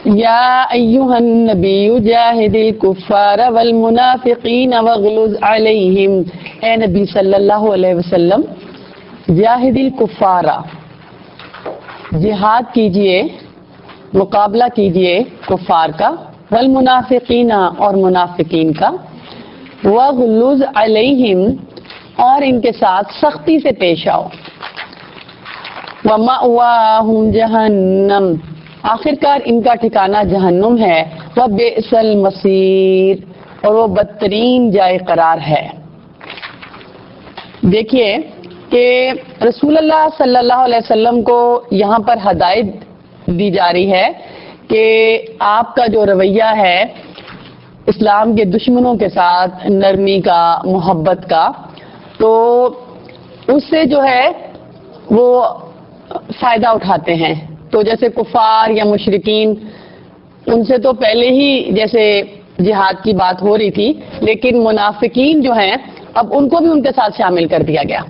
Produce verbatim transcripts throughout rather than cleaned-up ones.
یا ایھا النبی جاہد الکفار والمنافقین واغلظ علیہم، اے نبی صلی اللہ علیہ وسلم جاہد الکفار، جہاد کیجئے، مقابلہ کیجئے کفار کا، والمنافقین اور منافقین کا، واغلظ علیہم اور ان کے ساتھ سختی سے پیش آؤ، ومأواہم جہنم آخرکار ان کا ٹھکانہ جہنم ہے، وبئس المصیر اور وہ بدترین جائے قرار ہے۔ دیکھیے کہ رسول اللہ صلی اللہ علیہ وسلم کو یہاں پر ہدایت دی جا رہی ہے کہ آپ کا جو رویہ ہے اسلام کے دشمنوں کے ساتھ نرمی کا، محبت کا، تو اس سے جو ہے وہ فائدہ اٹھاتے ہیں۔ تو جیسے کفار یا مشرکین، ان سے تو پہلے ہی جیسے جہاد کی بات ہو رہی تھی، لیکن منافقین جو ہیں اب ان کو بھی ان کے ساتھ شامل کر دیا گیا،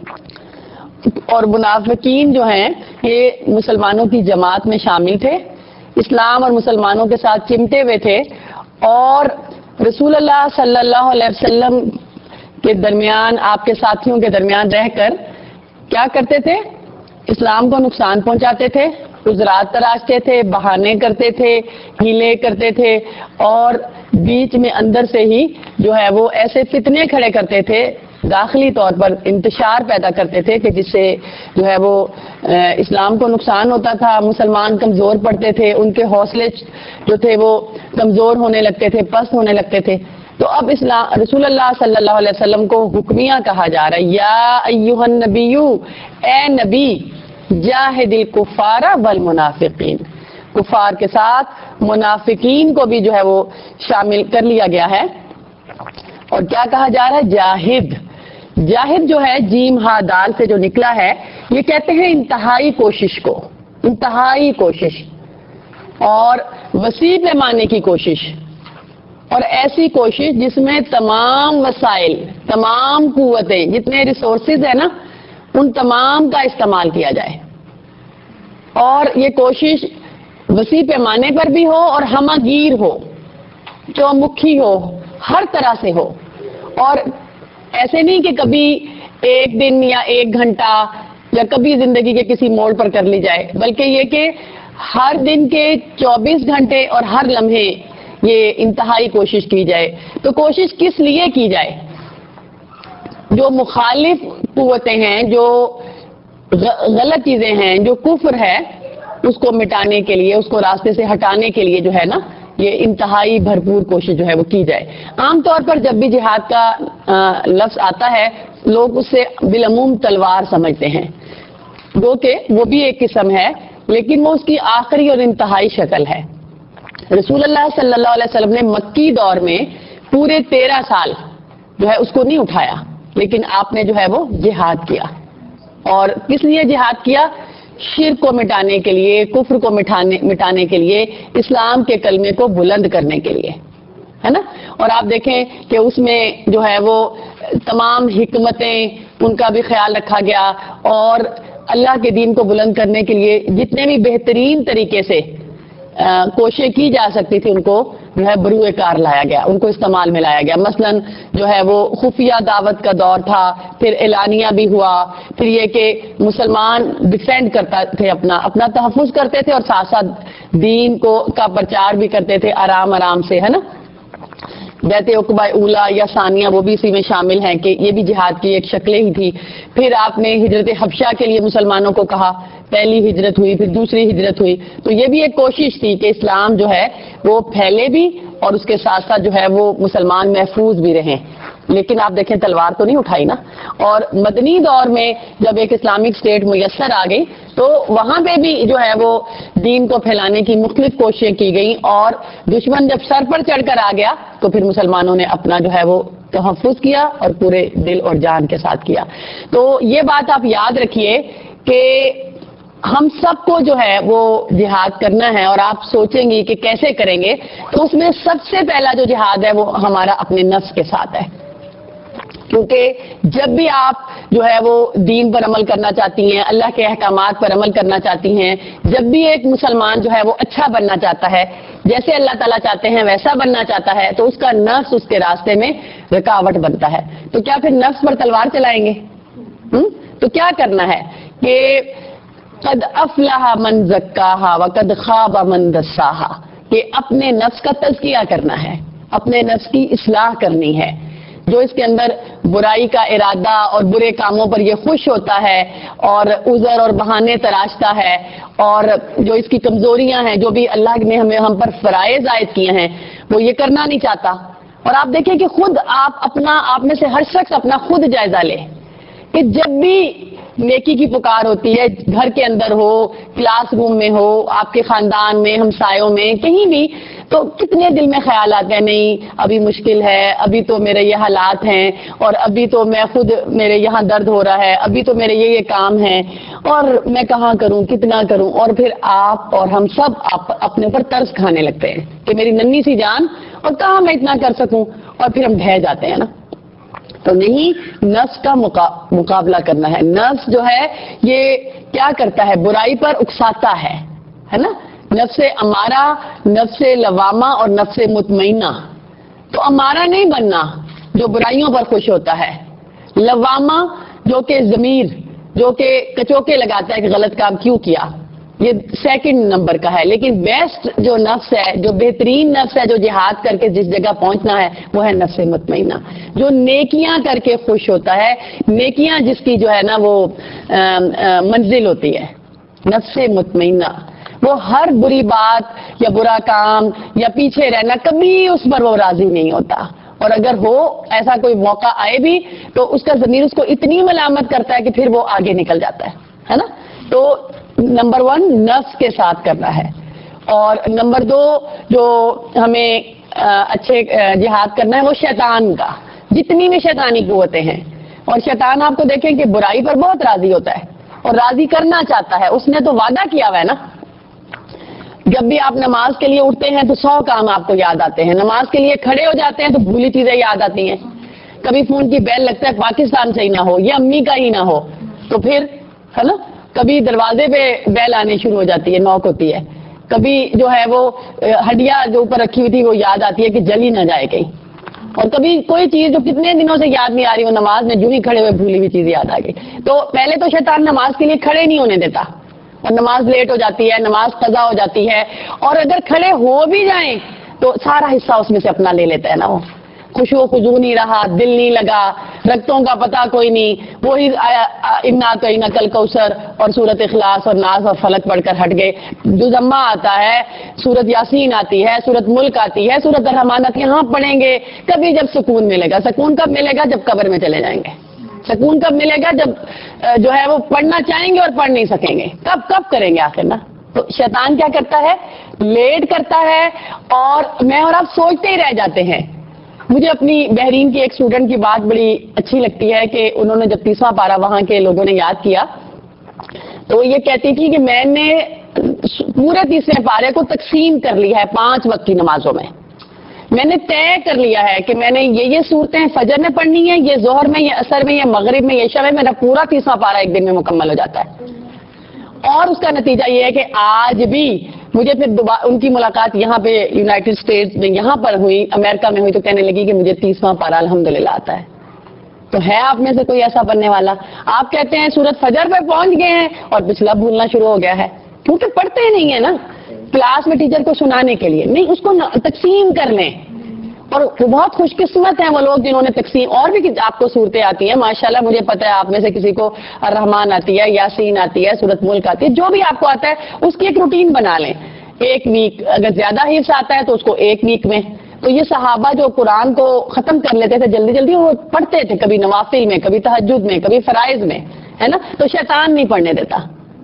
اور منافقین جو ہیں یہ مسلمانوں کی جماعت میں شامل تھے، اسلام اور مسلمانوں کے ساتھ چمٹے ہوئے تھے، اور رسول اللہ صلی اللہ علیہ وسلم کے درمیان، آپ کے ساتھیوں کے درمیان رہ کر کیا کرتے تھے؟ اسلام کو نقصان پہنچاتے تھے، عذرات تراشتے تھے، بہانے کرتے تھے، ہیلے کرتے تھے، اور بیچ میں اندر سے ہی جو ہے وہ ایسے فتنے کھڑے کرتے تھے، داخلی طور پر انتشار پیدا کرتے تھے کہ جس سے جو ہے وہ اسلام کو نقصان ہوتا تھا، مسلمان کمزور پڑتے تھے، ان کے حوصلے جو تھے وہ کمزور ہونے لگتے تھے، پست ہونے لگتے تھے۔ تو اب اسلام رسول اللہ صلی اللہ علیہ وسلم کو حکمیہ کہا جا رہا ہے، یا ایھا النبی، اے نبی، جاہد الکفار والمنافقین، کفار کے ساتھ منافقین کو بھی جو ہے وہ شامل کر لیا گیا ہے۔ اور کیا کہا جا رہا ہے؟ جاہد۔ جاہد جو ہے جیم ہا دال سے جو نکلا ہے، یہ کہتے ہیں انتہائی کوشش کو، انتہائی کوشش اور وسیع پیمانے کی کوشش، اور ایسی کوشش جس میں تمام وسائل، تمام قوتیں، جتنے ریسورسز ہیں نا، ان تمام کا استعمال کیا جائے، اور یہ کوشش وسیع پیمانے پر بھی ہو اور ہمہ گیر ہو، چومکھی ہو، ہر طرح سے ہو، اور ایسے نہیں کہ کبھی ایک دن یا ایک گھنٹہ یا کبھی زندگی کے کسی موڑ پر کر لی جائے، بلکہ یہ کہ ہر دن کے چوبیس گھنٹے اور ہر لمحے یہ انتہائی کوشش کی جائے۔ تو کوشش کس لیے کی جائے؟ جو مخالف قوتیں ہیں، جو غلط چیزیں ہیں، جو کفر ہے، اس کو مٹانے کے لیے، اس کو راستے سے ہٹانے کے لیے جو ہے نا، یہ انتہائی بھرپور کوشش جو ہے وہ کی جائے۔ عام طور پر جب بھی جہاد کا لفظ آتا ہے، لوگ اس سے بالعموم تلوار سمجھتے ہیں، جو کہ وہ بھی ایک قسم ہے، لیکن وہ اس کی آخری اور انتہائی شکل ہے۔ رسول اللہ صلی اللہ علیہ وسلم نے مکی دور میں پورے تیرہ سال جو ہے اس کو نہیں اٹھایا، لیکن آپ نے جو ہے وہ جہاد کیا۔ اور کس لیے جہاد کیا؟ شرک کو مٹانے کے لیے، کفر کو مٹانے مٹانے کے لیے، اسلام کے کلمے کو بلند کرنے کے لیے، ہے نا۔ اور آپ دیکھیں کہ اس میں جو ہے وہ تمام حکمتیں، ان کا بھی خیال رکھا گیا، اور اللہ کے دین کو بلند کرنے کے لیے جتنے بھی بہترین طریقے سے کوششیں کی جا سکتی تھی، ان کو جو ہے بروئے کار لایا گیا، ان کو استعمال میں لایا گیا۔ مثلا جو ہے وہ خفیہ دعوت کا دور تھا، پھر اعلانیہ بھی ہوا، پھر یہ کہ مسلمان ڈیفینڈ کرتا تھے، اپنا اپنا تحفظ کرتے تھے، اور ساتھ ساتھ دین کو کا پرچار بھی کرتے تھے آرام آرام سے، ہے نا۔ بیعت عقبہ اولا یا ثانیہ وہ بھی اسی میں شامل ہیں کہ یہ بھی جہاد کی ایک شکلیں ہی تھی۔ پھر آپ نے ہجرت حبشہ کے لیے مسلمانوں کو کہا، پہلی ہجرت ہوئی، پھر دوسری ہجرت ہوئی، تو یہ بھی ایک کوشش تھی کہ اسلام جو ہے وہ پھیلے بھی، اور اس کے ساتھ ساتھ جو ہے وہ مسلمان محفوظ بھی رہیں۔ لیکن آپ دیکھیں تلوار تو نہیں اٹھائی نا۔ اور مدنی دور میں جب ایک اسلامک اسٹیٹ میسر آ گئی، تو وہاں پہ بھی جو ہے وہ دین کو پھیلانے کی مختلف کوششیں کی گئیں، اور دشمن جب سر پر چڑھ کر آ گیا تو پھر مسلمانوں نے اپنا جو ہے وہ تحفظ کیا، اور پورے دل اور جان کے ساتھ کیا۔ تو یہ بات آپ یاد رکھیے کہ ہم سب کو جو ہے وہ جہاد کرنا ہے، اور آپ سوچیں گی کہ کیسے کریں گے، تو اس میں سب سے پہلا جو جہاد ہے وہ ہمارا اپنے نفس کے ساتھ ہے۔ کیونکہ جب بھی آپ جو ہے وہ دین پر عمل کرنا چاہتی ہیں، اللہ کے احکامات پر عمل کرنا چاہتی ہیں، جب بھی ایک مسلمان جو ہے وہ اچھا بننا چاہتا ہے، جیسے اللہ تعالیٰ چاہتے ہیں ویسا بننا چاہتا ہے، تو اس کا نفس اس کے راستے میں رکاوٹ بنتا ہے. تو کیا پھر نفس پر تلوار چلائیں گے؟ ہم؟ تو کیا کرنا ہے کہ قد افلح من زکاہا وقد خاب من دساہا، کہ اپنے نفس کا تزکیہ کرنا ہے، اپنے نفس کی اصلاح کرنی ہے. جو اس کے اندر برائی کا ارادہ اور برے کاموں پر یہ خوش ہوتا ہے اور عذر اور بہانے تراشتا ہے، اور جو اس کی کمزوریاں ہیں، جو بھی اللہ نے ہمیں ہم پر فرائض عائد کیے ہیں، وہ یہ کرنا نہیں چاہتا. اور آپ دیکھیں کہ خود آپ اپنا آپ میں سے ہر شخص اپنا خود جائزہ لے کہ جب بھی نیکی کی پکار ہوتی ہے، گھر کے اندر ہو، کلاس روم میں ہو، آپ کے خاندان میں، ہمسایوں میں، کہیں بھی، تو کتنے دل میں خیال آتے ہیں، نہیں ابھی مشکل ہے، ابھی تو میرے یہ حالات ہیں، اور ابھی تو میں خود میرے یہاں درد ہو رہا ہے، ابھی تو میرے یہ یہ کام ہیں، اور میں کہاں کروں، کتنا کروں. اور پھر آپ اور ہم سب اپنے اوپر ترس کھانے لگتے ہیں کہ میری ننھی سی جان، اور کہاں میں اتنا کر سکوں، اور پھر ہم ڈھہ جاتے ہیں نا. تو نہیں، نفس کا مقابلہ کرنا ہے. نفس جو ہے یہ کیا کرتا ہے؟ برائی پر اکساتا ہے ہے نا. نفس امارہ، نفس لوامہ اور نفس مطمئنہ. تو امارہ نہیں بننا جو برائیوں پر خوش ہوتا ہے، لوامہ جو کہ ضمیر، جو کہ کچوکے لگاتا ہے کہ غلط کام کیوں کیا، یہ سیکنڈ نمبر کا ہے. لیکن بیسٹ جو نفس ہے، جو بہترین نفس ہے، جو جہاد کر کے جس جگہ پہنچنا ہے، وہ ہے نفس مطمئنہ، جو نیکیاں کر کے خوش ہوتا ہے. نیکیاں جس کی جو ہے نا وہ منزل ہوتی ہے، نفس مطمئنہ. وہ ہر بری بات یا برا کام یا پیچھے رہنا، کبھی اس پر وہ راضی نہیں ہوتا. اور اگر ہو ایسا کوئی موقع آئے بھی تو اس کا ضمیر اس کو اتنی ملامت کرتا ہے کہ پھر وہ آگے نکل جاتا ہے ہے نا. تو نمبر ون نفس کے ساتھ کرنا ہے. اور نمبر دو جو ہمیں اچھے جہاد کرنا ہے وہ شیطان کا، جتنی بھی شیطانی قوتیں ہیں. اور شیطان آپ کو دیکھیں کہ برائی پر بہت راضی ہوتا ہے اور راضی کرنا چاہتا ہے. اس نے تو وعدہ کیا ہوا ہے نا. جب بھی آپ نماز کے لیے اٹھتے ہیں تو سو کام آپ کو یاد آتے ہیں. نماز کے لیے کھڑے ہو جاتے ہیں تو بھولی چیزیں یاد آتی ہیں. کبھی فون کی بیل لگتا ہے پاکستان سے ہی نہ ہو یا امی کا ہی نہ ہو، تو پھر ہے نا. کبھی دروازے پہ بیل آنے شروع ہو جاتی ہے، نوک ہوتی ہے. کبھی جو ہے وہ ہڈیا جو اوپر رکھی ہوئی تھی وہ یاد آتی ہے کہ جل ہی نہ جائے کہیں. اور کبھی کوئی چیز جو کتنے دنوں سے یاد نہیں آ رہی ہو، نماز میں جو ہی کھڑے ہوئے بھولی ہوئی چیز یاد آ گئی. تو پہلے تو شیطان نماز کے لیے کھڑے نہیں ہونے دیتا، اور نماز لیٹ ہو جاتی ہے، نماز قضا ہو جاتی ہے. اور اگر کھڑے ہو بھی جائیں تو سارا حصہ اس میں سے اپنا لے لیتا ہے نا. وہ خوشو خضو نہیں رہا، دل نہیں لگا، رگتوں کا پتہ کوئی نہیں. وہی انا اعطیناک الکوثر اور سورت اخلاص اور ناس اور فلق پڑھ کر ہٹ گئے. جزما آتا ہے، سورت یاسین آتی ہے، سورت ملک آتی ہے، سورت الرحمان آتی ہے. ہاں پڑھیں گے کبھی جب سکون ملے گا. سکون کب ملے گا؟ جب قبر میں چلے جائیں گے. سکون کب ملے گا؟ جب جو ہے وہ پڑھنا چاہیں گے اور پڑھ نہیں سکیں گے. کب کب کریں گے آخر نا. تو شیطان کیا کرتا ہے؟ لیٹ کرتا ہے، اور میں اور آپ سوچتے ہی رہ جاتے ہیں. مجھے اپنی بحرین کی ایک اسٹوڈنٹ کی بات بڑی اچھی لگتی ہے کہ انہوں نے جب تیسواں پارا وہاں کے لوگوں نے یاد کیا تو وہ یہ کہتی تھی کہ میں نے پورے تیسرے پارے کو تقسیم کر لیا ہے پانچ وقت کی نمازوں میں. میں نے طے کر لیا ہے کہ میں نے یہ یہ صورتیں فجر میں پڑھنی ہے، یہ ظہر میں، یہ عصر میں، یہ مغرب میں، یہ عشاء میں. میرا پورا تیسواں پارا ایک دن میں مکمل ہو جاتا ہے. اور اس کا نتیجہ یہ ہے کہ آج بھی مجھے پھر دوبارہ ان کی ملاقات یہاں پہ یونائٹڈ اسٹیٹس میں یہاں پر ہوئی، امریکہ میں ہوئی، تو کہنے لگی کہ مجھے تیسواں پارا الحمدللہ آتا ہے. تو ہے آپ میں سے کوئی ایسا بننے والا؟ آپ کہتے ہیں سورت فجر پہ پہنچ گئے ہیں اور پچھلا بھولنا شروع ہو گیا ہے، کیونکہ پڑھتے نہیں ہیں نا. کلاس میں ٹیچر کو سنانے کے لیے نہیں، اس کو تقسیم کر لیں. اور بہت خوش قسمت ہیں وہ لوگ جنہوں نے تقسیم. اور بھی آپ کو صورتیں آتی ہیں ماشاءاللہ. مجھے پتا ہے آپ میں سے کسی کو الرحمان آتی ہے، یاسین آتی ہے، سورت ملک آتی ہے. جو بھی آپ کو آتا ہے اس کی ایک روٹین بنا لیں. ایک ویک اگر زیادہ حفظ آتا ہے تو اس کو ایک ویک میں. تو یہ صحابہ جو قرآن کو ختم کر لیتے تھے جلدی جلدی، وہ پڑھتے تھے کبھی نوافل میں، کبھی تہجد میں، کبھی فرائض میں، ہے نا. تو شیطان نہیں پڑھنے دیتا.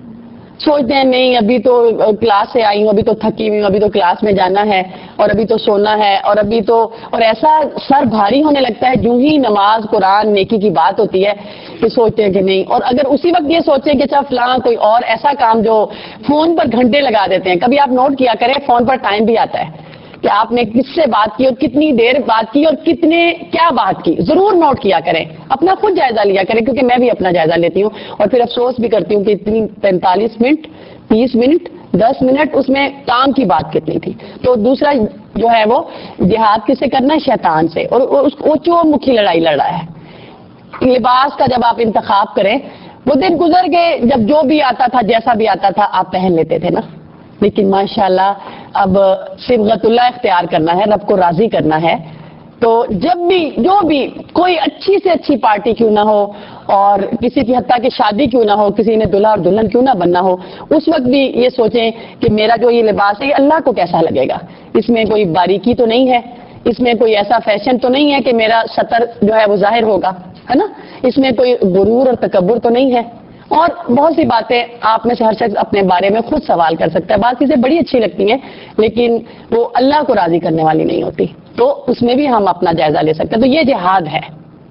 سوچتے ہیں نہیں ابھی تو کلاس سے آئی ہوں، ابھی تو تھکی ہوئی ہوں، ابھی تو کلاس میں جانا ہے، اور ابھی تو سونا ہے، اور ابھی تو اور ایسا سر بھاری ہونے لگتا ہے جو ہی نماز قرآن نیکی کی بات ہوتی ہے کہ سوچتے ہیں کہ نہیں. اور اگر اسی وقت یہ سوچیں کہ چل فلاں کوئی اور ایسا کام جو فون پر گھنٹے لگا دیتے ہیں. کبھی آپ نوٹ کیا کریں فون پر ٹائم بھی آتا ہے کہ آپ نے کس سے بات کی اور کتنی دیر بات کی اور کتنے کیا بات کی، ضرور نوٹ کیا کریں، اپنا خود جائزہ لیا کریں، کیونکہ میں بھی اپنا جائزہ لیتی ہوں اور پھر افسوس بھی کرتی ہوں کہ اتنی پینتالیس منٹ تیس منٹ دس منٹ اس میں کام کی بات کتنی تھی۔ تو دوسرا جو ہے وہ جہاد کس سے کرنا ہے؟ شیطان سے، اور وہ چو مکھی لڑائی لڑ رہا ہے۔ لباس کا جب آپ انتخاب کریں، وہ دن گزر گئے جب جو بھی آتا تھا جیسا بھی آتا تھا آپ پہن لیتے تھے نا، لیکن ماشاءاللہ اب صبغت اللہ اختیار کرنا ہے، رب کو راضی کرنا ہے، تو جب بھی جو بھی کوئی اچھی سے اچھی پارٹی کیوں نہ ہو اور کسی کی حتیٰ کہ شادی کیوں نہ ہو، کسی نے دلہا اور دلہن کیوں نہ بننا ہو، اس وقت بھی یہ سوچیں کہ میرا جو یہ لباس ہے یہ اللہ کو کیسا لگے گا، اس میں کوئی باریکی تو نہیں ہے، اس میں کوئی ایسا فیشن تو نہیں ہے کہ میرا سطر جو ہے وہ ظاہر ہوگا، ہے نا، اس میں کوئی غرور اور تکبر تو نہیں ہے۔ اور بہت سی باتیں آپ میں سے ہر شخص اپنے بارے میں خود سوال کر سکتا ہے، بعض چیزیں بڑی اچھی لگتی ہیں لیکن وہ اللہ کو راضی کرنے والی نہیں ہوتی، تو اس میں بھی ہم اپنا جائزہ لے سکتے ہیں۔ تو یہ جہاد ہے،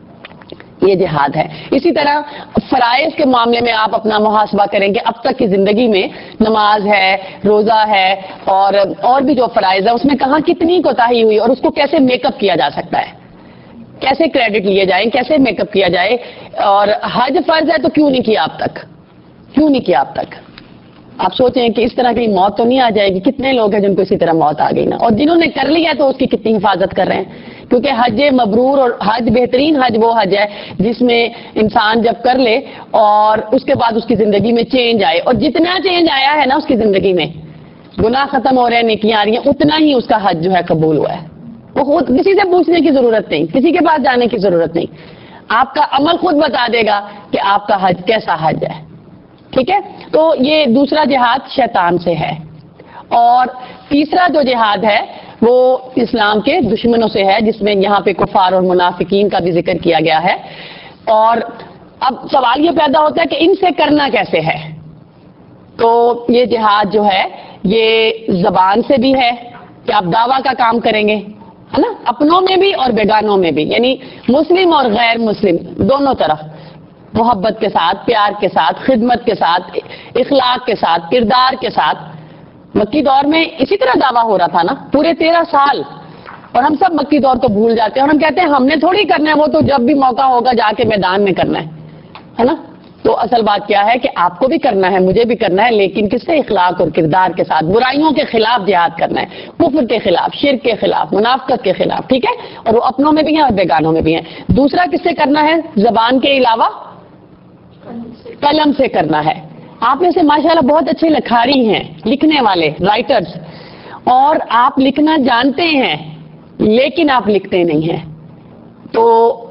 یہ جہاد ہے۔ اسی طرح فرائض کے معاملے میں آپ اپنا محاسبہ کریں کہ اب تک کی زندگی میں نماز ہے، روزہ ہے اور اور بھی جو فرائض ہے اس میں کہاں کتنی کوتاہی ہوئی اور اس کو کیسے میک اپ کیا جا سکتا ہے، کیسے کریڈٹ لیے جائیں، کیسے میک اپ کیا جائے۔ اور حج فرض ہے تو کیوں نہیں کیا اب تک، کیوں نہیں کیا اب تک؟ آپ سوچیں کہ اس طرح کی موت تو نہیں آ جائے گی، کتنے لوگ ہیں جن کو اسی طرح موت آ گئی نا، اور جنہوں نے کر لیا تو اس کی کتنی حفاظت کر رہے ہیں، کیونکہ حج مبرور اور حج بہترین حج وہ حج ہے جس میں انسان جب کر لے اور اس کے بعد اس کی زندگی میں چینج آئے، اور جتنا چینج آیا ہے نا اس کی زندگی میں، گناہ ختم ہو رہے ہیں، نیکیاں آ رہی ہیں، اتنا ہی اس کا حج جو ہے قبول ہوا ہے۔ وہ خود کسی سے پوچھنے کی ضرورت نہیں، کسی کے پاس جانے کی ضرورت نہیں، آپ کا عمل خود بتا دے گا کہ آپ کا حج کیسا حج ہے، ٹھیک ہے۔ تو یہ دوسرا جہاد شیطان سے ہے، اور تیسرا جو جہاد ہے وہ اسلام کے دشمنوں سے ہے، جس میں یہاں پہ کفار اور منافقین کا بھی ذکر کیا گیا ہے۔ اور اب سوال یہ پیدا ہوتا ہے کہ ان سے کرنا کیسے ہے؟ تو یہ جہاد جو ہے یہ زبان سے بھی ہے کہ آپ دعویٰ کا کام کریں گے، ہے نا، اپنوں میں بھی اور بیگانوں میں بھی، یعنی مسلم اور غیر مسلم دونوں طرف، محبت کے ساتھ، پیار کے ساتھ، خدمت کے ساتھ، اخلاق کے ساتھ، کردار کے ساتھ۔ مکی دور میں اسی طرح دعویٰ ہو رہا تھا نا پورے تیرہ سال، اور ہم سب مکی دور کو بھول جاتے ہیں اور ہم کہتے ہیں ہم نے تھوڑی کرنا ہے، وہ تو جب بھی موقع ہوگا جا کے میدان میں کرنا ہے، ہے نا۔ تو اصل بات کیا ہے کہ آپ کو بھی کرنا ہے، مجھے بھی کرنا ہے، لیکن کس سے؟ اخلاق اور کردار کے ساتھ، برائیوں کے خلاف جہاد کرنا ہے، کفر کے خلاف، شرک کے خلاف، منافقت کے خلاف، ٹھیک ہے، اور وہ اپنوں میں بھی ہیں اور بیگانوں میں بھی ہیں۔ دوسرا کس سے کرنا ہے؟ زبان کے علاوہ قلم سے کرنا ہے۔ آپ میں سے ماشاءاللہ بہت اچھے لکھاری ہیں، لکھنے والے رائٹرز، اور آپ لکھنا جانتے ہیں لیکن آپ لکھتے نہیں ہیں۔ تو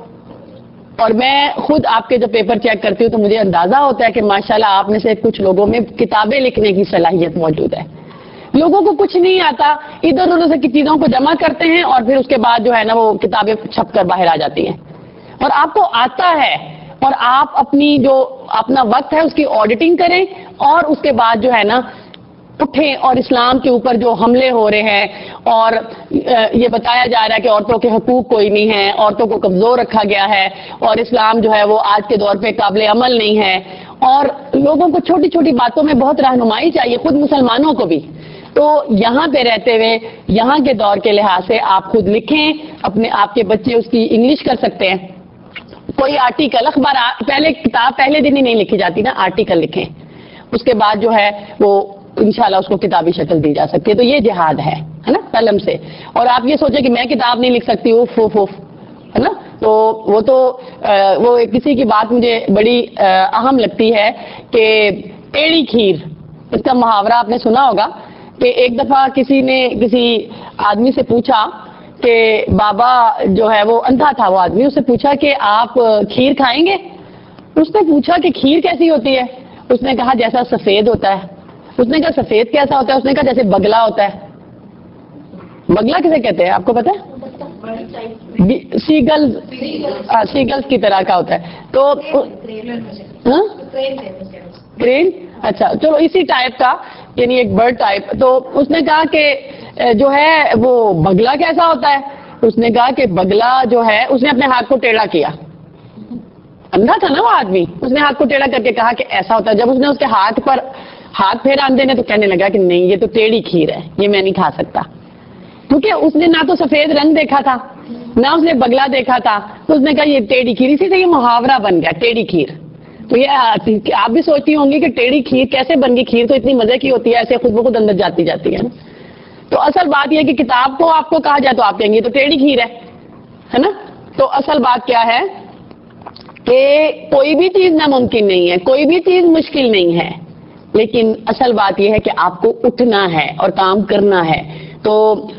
اور میں خود آپ کے جو پیپر چیک کرتی ہوں تو مجھے اندازہ ہوتا ہے کہ ماشاءاللہ آپ میں سے کچھ لوگوں میں کتابیں لکھنے کی صلاحیت موجود ہے۔ لوگوں کو کچھ نہیں آتا، ادھر ادھر سے چیزوں کو جمع کرتے ہیں اور پھر اس کے بعد جو ہے نا وہ کتابیں چھپ کر باہر آ جاتی ہیں، اور آپ کو آتا ہے، اور آپ اپنی جو اپنا وقت ہے اس کی آڈیٹنگ کریں، اور اس کے بعد جو ہے نا اٹھیں اور اسلام کے اوپر جو حملے ہو رہے ہیں اور یہ بتایا جا رہا ہے کہ عورتوں کے حقوق کوئی نہیں ہے، عورتوں کو کمزور رکھا گیا ہے، اور اسلام جو ہے وہ آج کے دور پہ قابل عمل نہیں ہے، اور لوگوں کو چھوٹی چھوٹی باتوں میں بہت رہنمائی چاہیے، خود مسلمانوں کو بھی۔ تو یہاں پہ رہتے ہوئے یہاں کے دور کے لحاظ سے آپ خود لکھیں، اپنے آپ کے بچے اس کی انگلش کر سکتے ہیں، کوئی آرٹیکل، اخبار، پہلے کتاب پہلے دن ہی نہیں لکھی جاتی نا، آرٹیکل لکھیں، اس کے بعد جو ہے وہ انشاءاللہ اس کو کتابی شکل دی جا سکتی ہے۔ تو یہ جہاد ہے ہے نا، قلم سے۔ اور آپ یہ سوچیں کہ میں کتاب نہیں لکھ سکتی، اوف اوف اوف، ہے نا، تو وہ تو وہ کسی کی بات مجھے بڑی اہم لگتی ہے کہ ٹیڑھی کھیر، اس کا محاورہ آپ نے سنا ہوگا کہ ایک دفعہ کسی نے کسی آدمی سے پوچھا کہ بابا جو ہے وہ اندھا تھا، وہ آدمی، اس سے پوچھا کہ آپ کھیر کھائیں گے؟ اس نے پوچھا کہ کھیر کیسی ہوتی ہے؟ اس نے کہا جیسا سفید ہوتا ہے۔ اس نے کہا سفید کیسا ہوتا ہے؟ اس نے کہا جیسے بگلا ہوتا ہے۔ بگلا کسے کہتے ہیں آپ کو پتا ہے؟ سیگلز، سیگلز کی طرح کا ہوتا ہے۔ تو کرین، اچھا چلو اسی ٹائپ کا، یعنی ایک برڈ ٹائپ۔ تو اس نے کہا کہ جو ہے وہ بگلا کیسا ہوتا ہے؟ اس نے کہا کہ بگلا جو ہے، اس نے اپنے ہاتھ کو ٹیڑھا کیا، اندھا تھا نا وہ آدمی، اس نے ہاتھ کو ٹیڑھا کر کے کہا کہ ایسا ہوتا ہے۔ جب اس نے اس کے ہاتھ پر ہاتھ پھیرا اندھے نے تو کہنے لگا کہ نہیں، یہ تو ٹیڑھی کھیر ہے، یہ میں نہیں کھا سکتا۔ کیونکہ اس نے نہ تو سفید رنگ دیکھا تھا نہ اس نے بگلا دیکھا تھا، تو اس نے کہا یہ ٹیڑھی کھیر، اسی سے یہ محاورہ بن گیا ٹیڑھی کھیر۔ تو یہ آپ بھی سوچتی ہوں گی کہ ٹیڑھی کھیر کیسے بن گئی، کھیر تو اتنی مزے کی ہوتی ہے، ایسے خود بخود اندر جاتی جاتی ہے نا۔ تو اصل بات یہ ہے کہ کتاب کو آپ کو کہا جائے تو آپ کہیں گے تو ٹیڑھی کھیر ہے ہے نا۔ تو اصل بات کیا ہے کہ کوئی بھی چیز ناممکن نہیں ہے، کوئی بھی چیز مشکل نہیں ہے، لیکن اصل بات یہ ہے کہ آپ کو اٹھنا ہے اور کام کرنا ہے۔ تو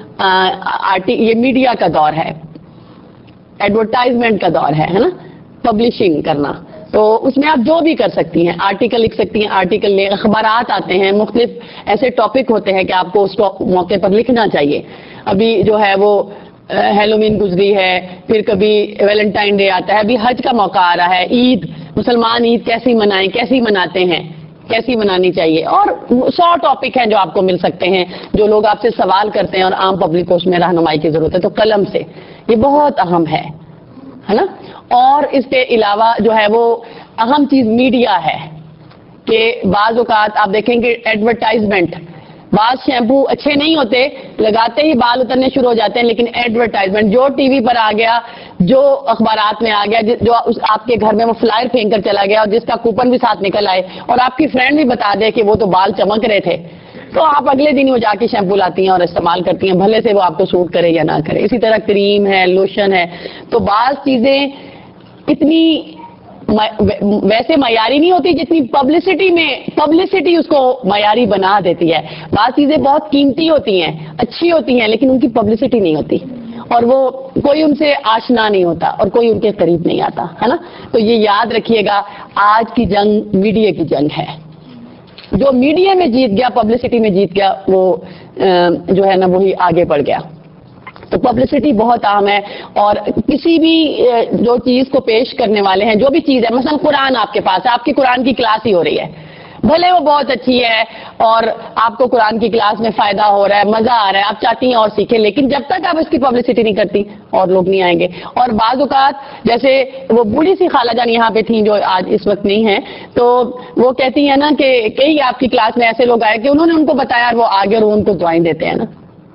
یہ میڈیا کا دور ہے، ایڈورٹائزمنٹ کا دور ہے نا، پبلشنگ کرنا، تو اس میں آپ جو بھی کر سکتی ہیں، آرٹیکل لکھ سکتی ہیں، آرٹیکل لے، اخبارات آتے ہیں، مختلف ایسے ٹاپک ہوتے ہیں کہ آپ کو اس موقع پر لکھنا چاہیے۔ ابھی جو ہے وہ ہیلووین گزری ہے، پھر کبھی ویلنٹائن ڈے آتا ہے، ابھی حج کا موقع آ رہا ہے، عید، مسلمان عید کیسی منائیں، کیسی مناتے ہیں، کیسی منانی چاہیے، اور سو ٹاپک ہیں جو آپ کو مل سکتے ہیں، جو لوگ آپ سے سوال کرتے ہیں اور عام پبلک کو اس میں رہنمائی کی ضرورت ہے، تو قلم سے یہ بہت اہم ہے ہے نا۔ اور اس کے علاوہ جو ہے وہ اہم چیز میڈیا ہے کہ بعض اوقات آپ دیکھیں کہ ایڈورٹائزمنٹ، بعض شیمپو اچھے نہیں ہوتے، لگاتے ہی بال اترنے شروع ہو جاتے ہیں، لیکن ایڈورٹائزمنٹ جو ٹی وی پر آ گیا، جو اخبارات میں آ گیا، جو آپ کے گھر میں وہ فلائر پھینک کر چلا گیا اور جس کا کوپن بھی ساتھ نکل آئے اور آپ کی فرینڈ بھی بتا دے کہ وہ تو بال چمک رہے تھے، تو آپ اگلے دن وہ جا کے شیمپو لاتی ہیں اور استعمال کرتی ہیں، بھلے سے وہ آپ کو سوٹ کرے یا نہ کرے۔ اسی طرح کریم ہے، لوشن ہے، تو بعض چیزیں اتنی ویسے معیاری نہیں ہوتی جتنی پبلسٹی میں پبلسٹی اس کو معیاری بنا دیتی ہے۔ بعض چیزیں بہت قیمتی ہوتی ہیں، اچھی ہوتی ہیں، لیکن ان کی پبلسٹی نہیں ہوتی اور وہ کوئی ان سے آشنا نہیں ہوتا اور کوئی ان کے قریب نہیں آتا ہے نا۔ تو یہ یاد رکھیے گا، آج کی جنگ میڈیا کی جنگ ہے۔ جو میڈیا میں جیت گیا، پبلسٹی میں جیت گیا، وہ جو ہے نا وہی آگے بڑھ گیا۔ تو پبلسٹی بہت اہم ہے، اور کسی بھی جو چیز کو پیش کرنے والے ہیں، جو بھی چیز ہے، مثلا قرآن آپ کے پاس ہے، آپ کی قرآن کی کلاس ہی ہو رہی ہے، بھلے وہ بہت اچھی ہے اور آپ کو قرآن کی کلاس میں فائدہ ہو رہا ہے، مزہ آ رہا ہے، آپ چاہتی ہیں اور سیکھیں، لیکن جب تک آپ اس کی پبلسٹی نہیں کرتی اور لوگ نہیں آئیں گے۔ اور بعض اوقات جیسے وہ بوڑھی سی خالہ جان یہاں پہ تھیں جو آج اس وقت نہیں ہیں، تو وہ کہتی ہیں نا کہ کئی آپ کی کلاس میں ایسے لوگ آئے کہ انہوں نے ان کو بتایا اور وہ آگے اور ان کو دعائیں دیتے ہیں نا،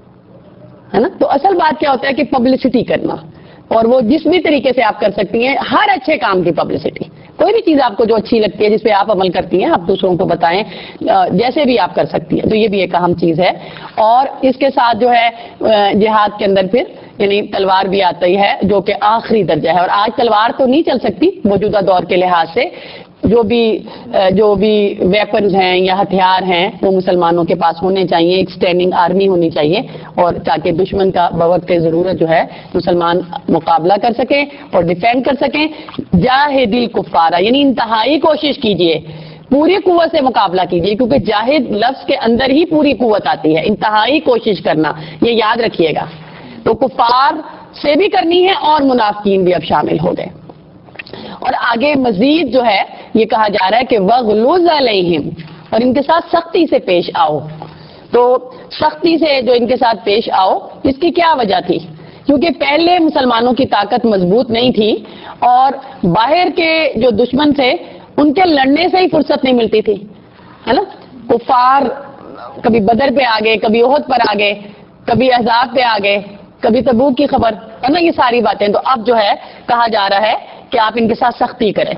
ہے نا۔ تو اصل بات کیا ہوتا ہے کہ پبلسٹی کرنا، اور وہ جس بھی طریقے سے آپ کر سکتی ہیں، ہر اچھے کام کی پبلسٹی، کوئی بھی چیز آپ کو جو اچھی لگتی ہے، جس پہ آپ عمل کرتی ہیں، آپ دوسروں کو بتائیں، جیسے بھی آپ کر سکتی ہیں، تو یہ بھی ایک اہم چیز ہے۔ اور اس کے ساتھ جو ہے جہاد کے اندر پھر یعنی تلوار بھی آتی ہے، جو کہ آخری درجہ ہے، اور آج تلوار تو نہیں چل سکتی موجودہ دور کے لحاظ سے، جو بھی جو بھی ویپنز ہیں یا ہتھیار ہیں وہ مسلمانوں کے پاس ہونے چاہیے، ایک اسٹینڈنگ آرمی ہونی چاہیے، اور تاکہ دشمن کا بوقت ضرورت جو ہے مسلمان مقابلہ کر سکیں اور ڈیفینڈ کر سکیں۔ جاہد الکفار، یعنی انتہائی کوشش کیجئے، پوری قوت سے مقابلہ کیجئے، کیونکہ جاہد لفظ کے اندر ہی پوری قوت آتی ہے، انتہائی کوشش کرنا، یہ یاد رکھیے گا۔ تو کفار سے بھی کرنی ہے اور منافقین بھی اب شامل ہو گئے۔ اور آگے مزید جو ہے یہ کہا جا رہا ہے کہ وَغْلُظْ عَلَيْهِمْ، اور ان کے ساتھ سختی سے پیش آؤ۔ تو سختی سے جو ان کے ساتھ پیش آؤ، اس کی کیا وجہ تھی؟ کیونکہ پہلے مسلمانوں کی طاقت مضبوط نہیں تھی، اور باہر کے جو دشمن تھے ان کے لڑنے سے ہی فرصت نہیں ملتی تھی، ہے نا۔ کفار کبھی بدر پہ آ گئے، کبھی احد پر آ گئے، کبھی احزاب پہ آ گئے، کبھی تبوک کی خبر ہے نا، یہ ساری باتیں۔ تو اب جو ہے کہا جا رہا ہے کہ آپ ان کے ساتھ سختی کریں۔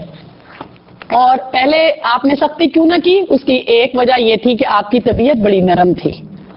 اور پہلے آپ نے سختی کیوں نہ کی؟ اس کی ایک وجہ یہ تھی کہ آپ کی طبیعت بڑی نرم تھی۔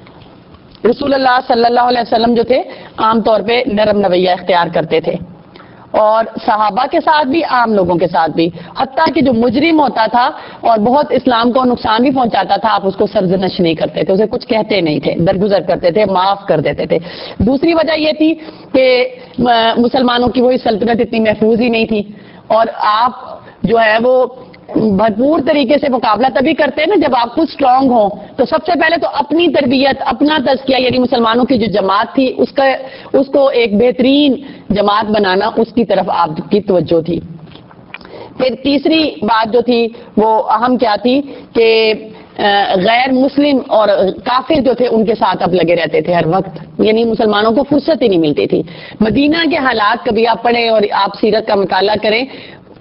رسول اللہ صلی اللہ علیہ وسلم جو تھے عام طور پہ نرم رویہ اختیار کرتے تھے، اور صحابہ کے ساتھ بھی، عام لوگوں کے ساتھ بھی، حتیٰ کہ جو مجرم ہوتا تھا اور بہت اسلام کو نقصان بھی پہنچاتا تھا، آپ اس کو سرزنش نہیں کرتے تھے، اسے کچھ کہتے نہیں تھے، درگزر کرتے تھے، معاف کر دیتے تھے۔ دوسری وجہ یہ تھی کہ مسلمانوں کی وہی سلطنت اتنی محفوظ ہی نہیں تھی، اور آپ جو ہے وہ بھرپور طریقے سے مقابلہ تبھی کرتے ہیں نا جب آپ خود اسٹرانگ ہوں۔ تو سب سے پہلے تو اپنی تربیت، اپنا تزکیہ، یعنی مسلمانوں کی جو جماعت تھی اس کا اس کو ایک بہترین جماعت بنانا، اس کی طرف آپ کی توجہ تھی۔ پھر تیسری بات جو تھی وہ اہم کیا تھی کہ غیر مسلم اور کافر جو تھے ان کے ساتھ اب لگے رہتے تھے ہر وقت، یعنی مسلمانوں کو فرصت ہی نہیں ملتی تھی۔ مدینہ کے حالات کبھی آپ پڑھیں اور آپ سیرت کا مطالعہ کریں،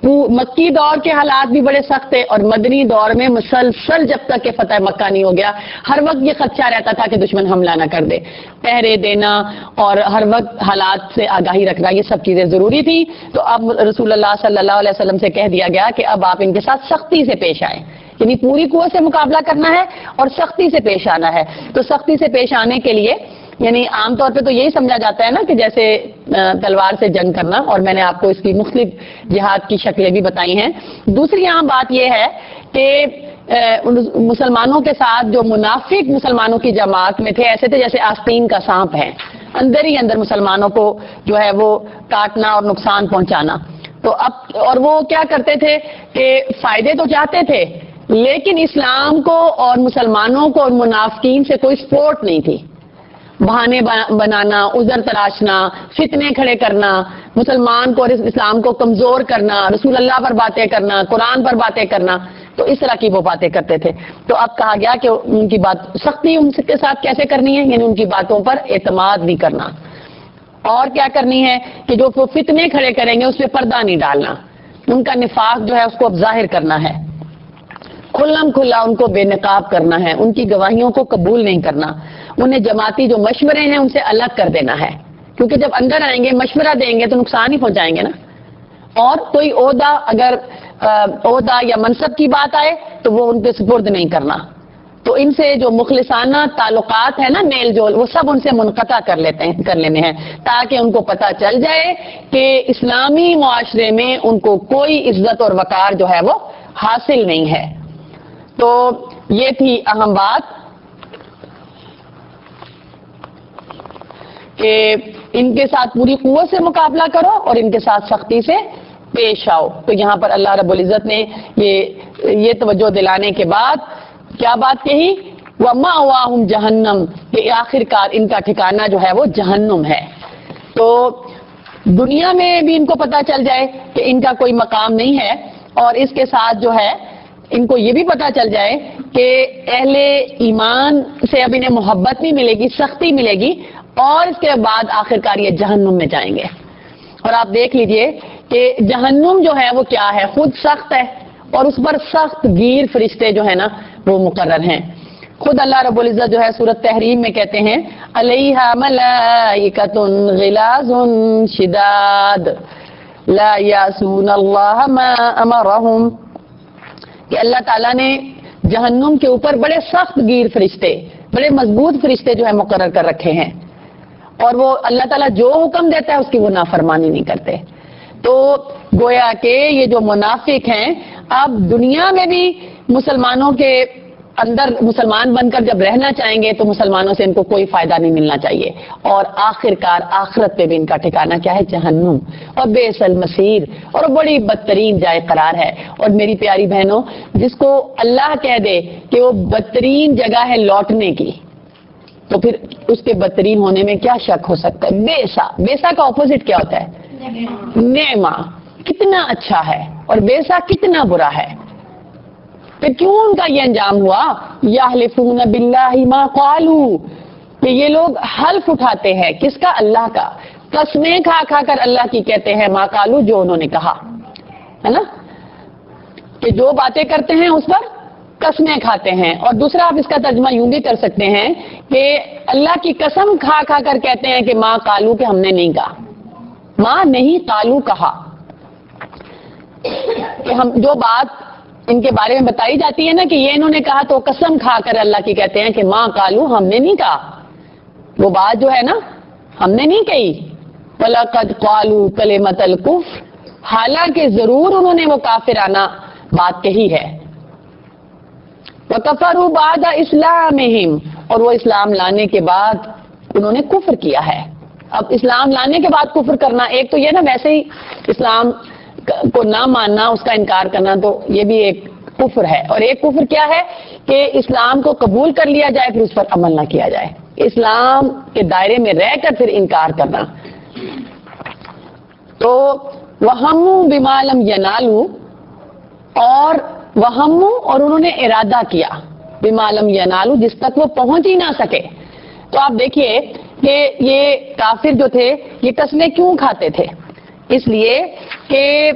مکی دور کے حالات بھی بڑے سخت تھے، اور مدنی دور میں مسلسل جب تک کہ فتح مکہ نہیں ہو گیا ہر وقت یہ خدشہ رہتا تھا کہ دشمن حملہ نہ کر دے. پہرے دینا اور ہر وقت حالات سے آگاہی رکھنا یہ سب چیزیں ضروری تھی. تو اب رسول اللہ صلی اللہ علیہ وسلم سے کہہ دیا گیا کہ اب آپ ان کے ساتھ سختی سے پیش آئیں، یعنی پوری قوت سے مقابلہ کرنا ہے اور سختی سے پیش آنا ہے. تو سختی سے پیش آنے کے لیے یعنی عام طور پہ تو یہی سمجھا جاتا ہے نا کہ جیسے تلوار سے جنگ کرنا، اور میں نے آپ کو اس کی مختلف جہاد کی شکلیں بھی بتائی ہیں. دوسری عام بات یہ ہے کہ مسلمانوں کے ساتھ جو منافق مسلمانوں کی جماعت میں تھے ایسے تھے جیسے آستین کا سانپ ہے، اندر ہی اندر مسلمانوں کو جو ہے وہ کاٹنا اور نقصان پہنچانا. تو اب اور وہ کیا کرتے تھے کہ فائدے تو چاہتے تھے لیکن اسلام کو اور مسلمانوں کو اور منافقین سے کوئی سپورٹ نہیں تھی. بہانے بنانا، عذر تراشنا، فتنے کھڑے کرنا، مسلمان کو اور اسلام کو کمزور کرنا، رسول اللہ پر باتیں کرنا، قرآن پر باتیں کرنا، تو اس طرح کی وہ باتیں کرتے تھے. تو اب کہا گیا کہ ان کی بات سختی ان کے ساتھ کیسے کرنی ہے، یعنی ان کی باتوں پر اعتماد نہیں کرنا. اور کیا کرنی ہے کہ جو وہ فتنے کھڑے کریں گے اس پہ پردہ نہیں ڈالنا، ان کا نفاق جو ہے اس کو اب ظاہر کرنا ہے، کھلم کھلا ان کو بے نقاب کرنا ہے، ان کی گواہیوں کو قبول نہیں کرنا، انہیں جماعتی جو مشورے ہیں ان سے الگ کر دینا ہے، کیونکہ جب اندر آئیں گے مشورہ دیں گے تو نقصان ہی پہنچائیں گے نا. اور کوئی عہدہ اگر عہدہ یا منصب کی بات آئے تو وہ ان پہ سپرد نہیں کرنا. تو ان سے جو مخلصانہ تعلقات ہیں نا، میل جول، وہ سب ان سے منقطع کر لیتے ہیں کر لینے ہیں تاکہ ان کو پتہ چل جائے کہ اسلامی معاشرے میں ان کو کوئی عزت اور وقار جو ہے وہ حاصل نہیں ہے. تو یہ تھی اہم بات کہ ان کے ساتھ پوری قوت سے مقابلہ کرو اور ان کے ساتھ سختی سے پیش آؤ. تو یہاں پر اللہ رب العزت نے یہ یہ توجہ دلانے کے بعد کیا بات کہی؟ وَمَأْوَاهُمْ جَهَنَّمْ، کہ آخر کار ان کا ٹھکانہ جو ہے وہ جہنم ہے. تو دنیا میں بھی ان کو پتہ چل جائے کہ ان کا کوئی مقام نہیں ہے، اور اس کے ساتھ جو ہے ان کو یہ بھی پتہ چل جائے کہ اہل ایمان سے اب انہیں محبت نہیں ملے گی، سختی ملے گی، اور اس کے بعد آخر کار یہ جہنم میں جائیں گے. اور آپ دیکھ لیجئے کہ جہنم جو ہے وہ کیا ہے، خود سخت ہے اور اس پر سخت گیر فرشتے جو ہے نا وہ مقرر ہیں. خود اللہ رب العزت جو ہے سورۃ تحریم میں کہتے ہیں علیہا ملائکۃ غلاظ شداد لا یعصون اللہ ما امرہم، کہ اللہ تعالیٰ نے جہنم کے اوپر بڑے سخت گیر فرشتے، بڑے مضبوط فرشتے جو ہے مقرر کر رکھے ہیں، اور وہ اللہ تعالیٰ جو حکم دیتا ہے اس کی وہ نافرمانی نہیں کرتے. تو گویا کہ یہ جو منافق ہیں اب دنیا میں بھی مسلمانوں کے اندر مسلمان بن کر جب رہنا چاہیں گے تو مسلمانوں سے ان کو کوئی فائدہ نہیں ملنا چاہیے، اور آخر کار آخرت پہ بھی ان کا ٹھکانہ کیا ہے؟ جہنم، اور بئس المصیر، اور بڑی بدترین جائے قرار ہے. اور میری پیاری بہنوں، جس کو اللہ کہہ دے کہ وہ بدترین جگہ ہے لوٹنے کی، تو پھر اس کے بدترین ہونے میں کیا شک ہو سکتا ہے؟ بیسا، بیسا کا اپوزٹ کیا ہوتا ہے؟ نعمہ. کتنا اچھا ہے اور بیسا کتنا برا ہے. پھر کیوں ان کا یہ انجام ہوا؟ یحلفون باللہ ما قالوا، کہ یہ لوگ حلف اٹھاتے ہیں کس کا؟ اللہ کا. قسمیں کھا کھا کر اللہ کی کہتے ہیں ما قالوا، جو انہوں نے کہا ہے نا، کہ جو باتیں کرتے ہیں اس پر قسمیں کھاتے ہیں. اور دوسرا آپ اس کا ترجمہ یوں بھی کر سکتے ہیں کہ اللہ کی قسم کھا کھا کر کہتے ہیں کہ ما قالوا، کہ ہم نے نہیں کہا، ماں نہیں قالوا کہا، کہ ہم جو بات ان کے بارے میں بتائی جاتی ہے نا کہ یہ انہوں نے کہا، تو قسم کھا کر اللہ کی کہتے ہیں کہ ماں قالوا، ہم نے نہیں کہا، وہ بات جو ہے نا ہم نے نہیں کہی. وَلَقَدْ قَالُوا كَلِمَةَ الْكُفْرِ، حالانکہ ضرور انہوں نے وہ کافرانہ بات کہی ہے. وَكَفَرُوا بَعْدَ إِسْلَامِهِمْ، اور وہ اسلام لانے کے بعد انہوں نے کفر کیا ہے. اب اسلام لانے کے بعد کفر کرنا، ایک تو یہ نا ویسے ہی اسلام کو نہ ماننا، اس کا انکار کرنا، تو یہ بھی ایک کفر ہے. اور ایک کفر کیا ہے کہ اسلام کو قبول کر لیا جائے پھر اس پر عمل نہ کیا جائے، اسلام کے دائرے میں رہ کر پھر انکار کرنا. تو وَهَمُّوا بِمَا لَمْ يَنَالُوا، اور وَهَمُّوا، اور انہوں نے ارادہ کیا بِمَا لَمْ يَنَالُوا، جس تک وہ پہنچ ہی نہ سکے. تو آپ دیکھیے کہ یہ کافر جو تھے یہ قسمیں کیوں کھاتے تھے؟ اس لیے کہ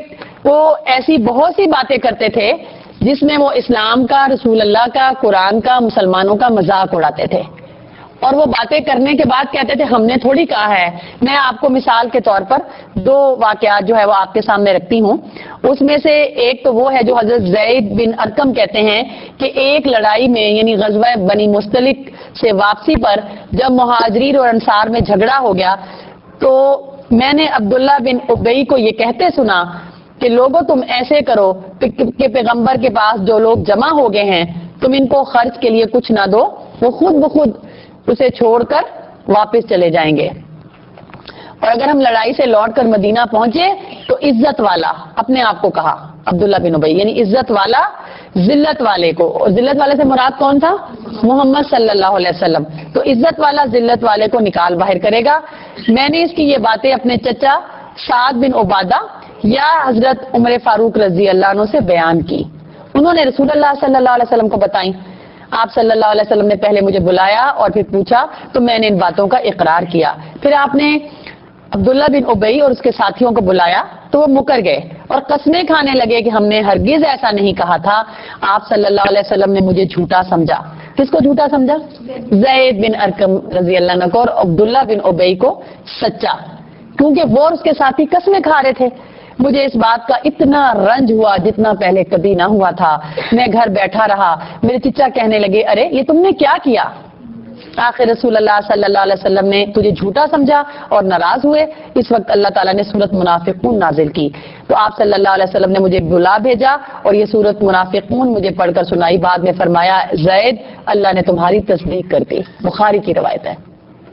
وہ ایسی بہت سی باتیں کرتے تھے جس میں وہ اسلام کا، رسول اللہ کا، قرآن کا، مسلمانوں کا مذاق اڑاتے تھے، اور وہ باتیں کرنے کے بعد کہتے تھے ہم نے تھوڑی کہا ہے۔ میں آپ کو مثال کے طور پر دو واقعات جو ہے وہ آپ کے سامنے رکھتی ہوں۔ اس میں سے ایک تو وہ ہے جو حضرت زید بن ارقم کہتے ہیں کہ ایک لڑائی میں یعنی غزوہ بنی مستلق سے واپسی پر جب مہاجرین اور انصار میں جھگڑا ہو گیا تو میں نے عبداللہ بن ابی کو یہ کہتے سنا کہ لوگوں تم ایسے کرو کہ پیغمبر کے پاس جو لوگ جمع ہو گئے ہیں تم ان کو خرچ کے لیے کچھ نہ دو، وہ خود بخود اسے چھوڑ کر واپس چلے جائیں گے، اور اگر ہم لڑائی سے لوٹ کر مدینہ پہنچے تو عزت والا اپنے آپ کو کہا عبداللہ بن ابی، یعنی عزت والا ذلت والے کو، اور ذلت والے سے مراد کون تھا؟ محمد صلی اللہ علیہ وسلم، تو عزت والا ذلت والے کو نکال باہر کرے گا۔ میں نے اس کی یہ باتیں اپنے چچا سعد بن عبادہ یا حضرت عمر فاروق رضی اللہ عنہ سے بیان کی، انہوں نے رسول اللہ صلی اللہ علیہ وسلم کو بتائیں۔ آپ صلی اللہ علیہ وسلم نے پہلے مجھے بلایا اور پھر پوچھا تو میں نے ان باتوں کا اقرار کیا، پھر آپ نے عبداللہ بن ابی اور اس کے ساتھیوں کو بلایا تو وہ مکر گئے اور قسمیں کھانے لگے کہ ہم نے ہرگز ایسا نہیں کہا تھا، آپ صلی اللہ علیہ وسلم نے مجھے جھوٹا سمجھا۔ کس کو جھوٹا سمجھا؟ زید بن ارقم رضی اللہ عنہ کو، اور عبداللہ بن ابی کو سچا، کیونکہ وہ اور اس کے ساتھی قسمیں کھا رہے تھے۔ مجھے اس بات کا اتنا رنج ہوا جتنا پہلے کبھی نہ ہوا تھا، میں گھر بیٹھا رہا، میرے چچا کہنے لگے ارے یہ تم نے کیا کیا؟ آخر رسول اللہ صلی اللہ علیہ وسلم نے تجھے جھوٹا سمجھا اور ناراض ہوئے۔ اس وقت اللہ تعالیٰ نے سورت منافقون نازل کی، تو آپ صلی اللہ علیہ وسلم نے مجھے بلا بھیجا اور یہ سورت منافقون مجھے پڑھ کر سنائی۔ بعد میں فرمایا زید اللہ نے تمہاری تصدیق کر دی، بخاری کی روایت ہے۔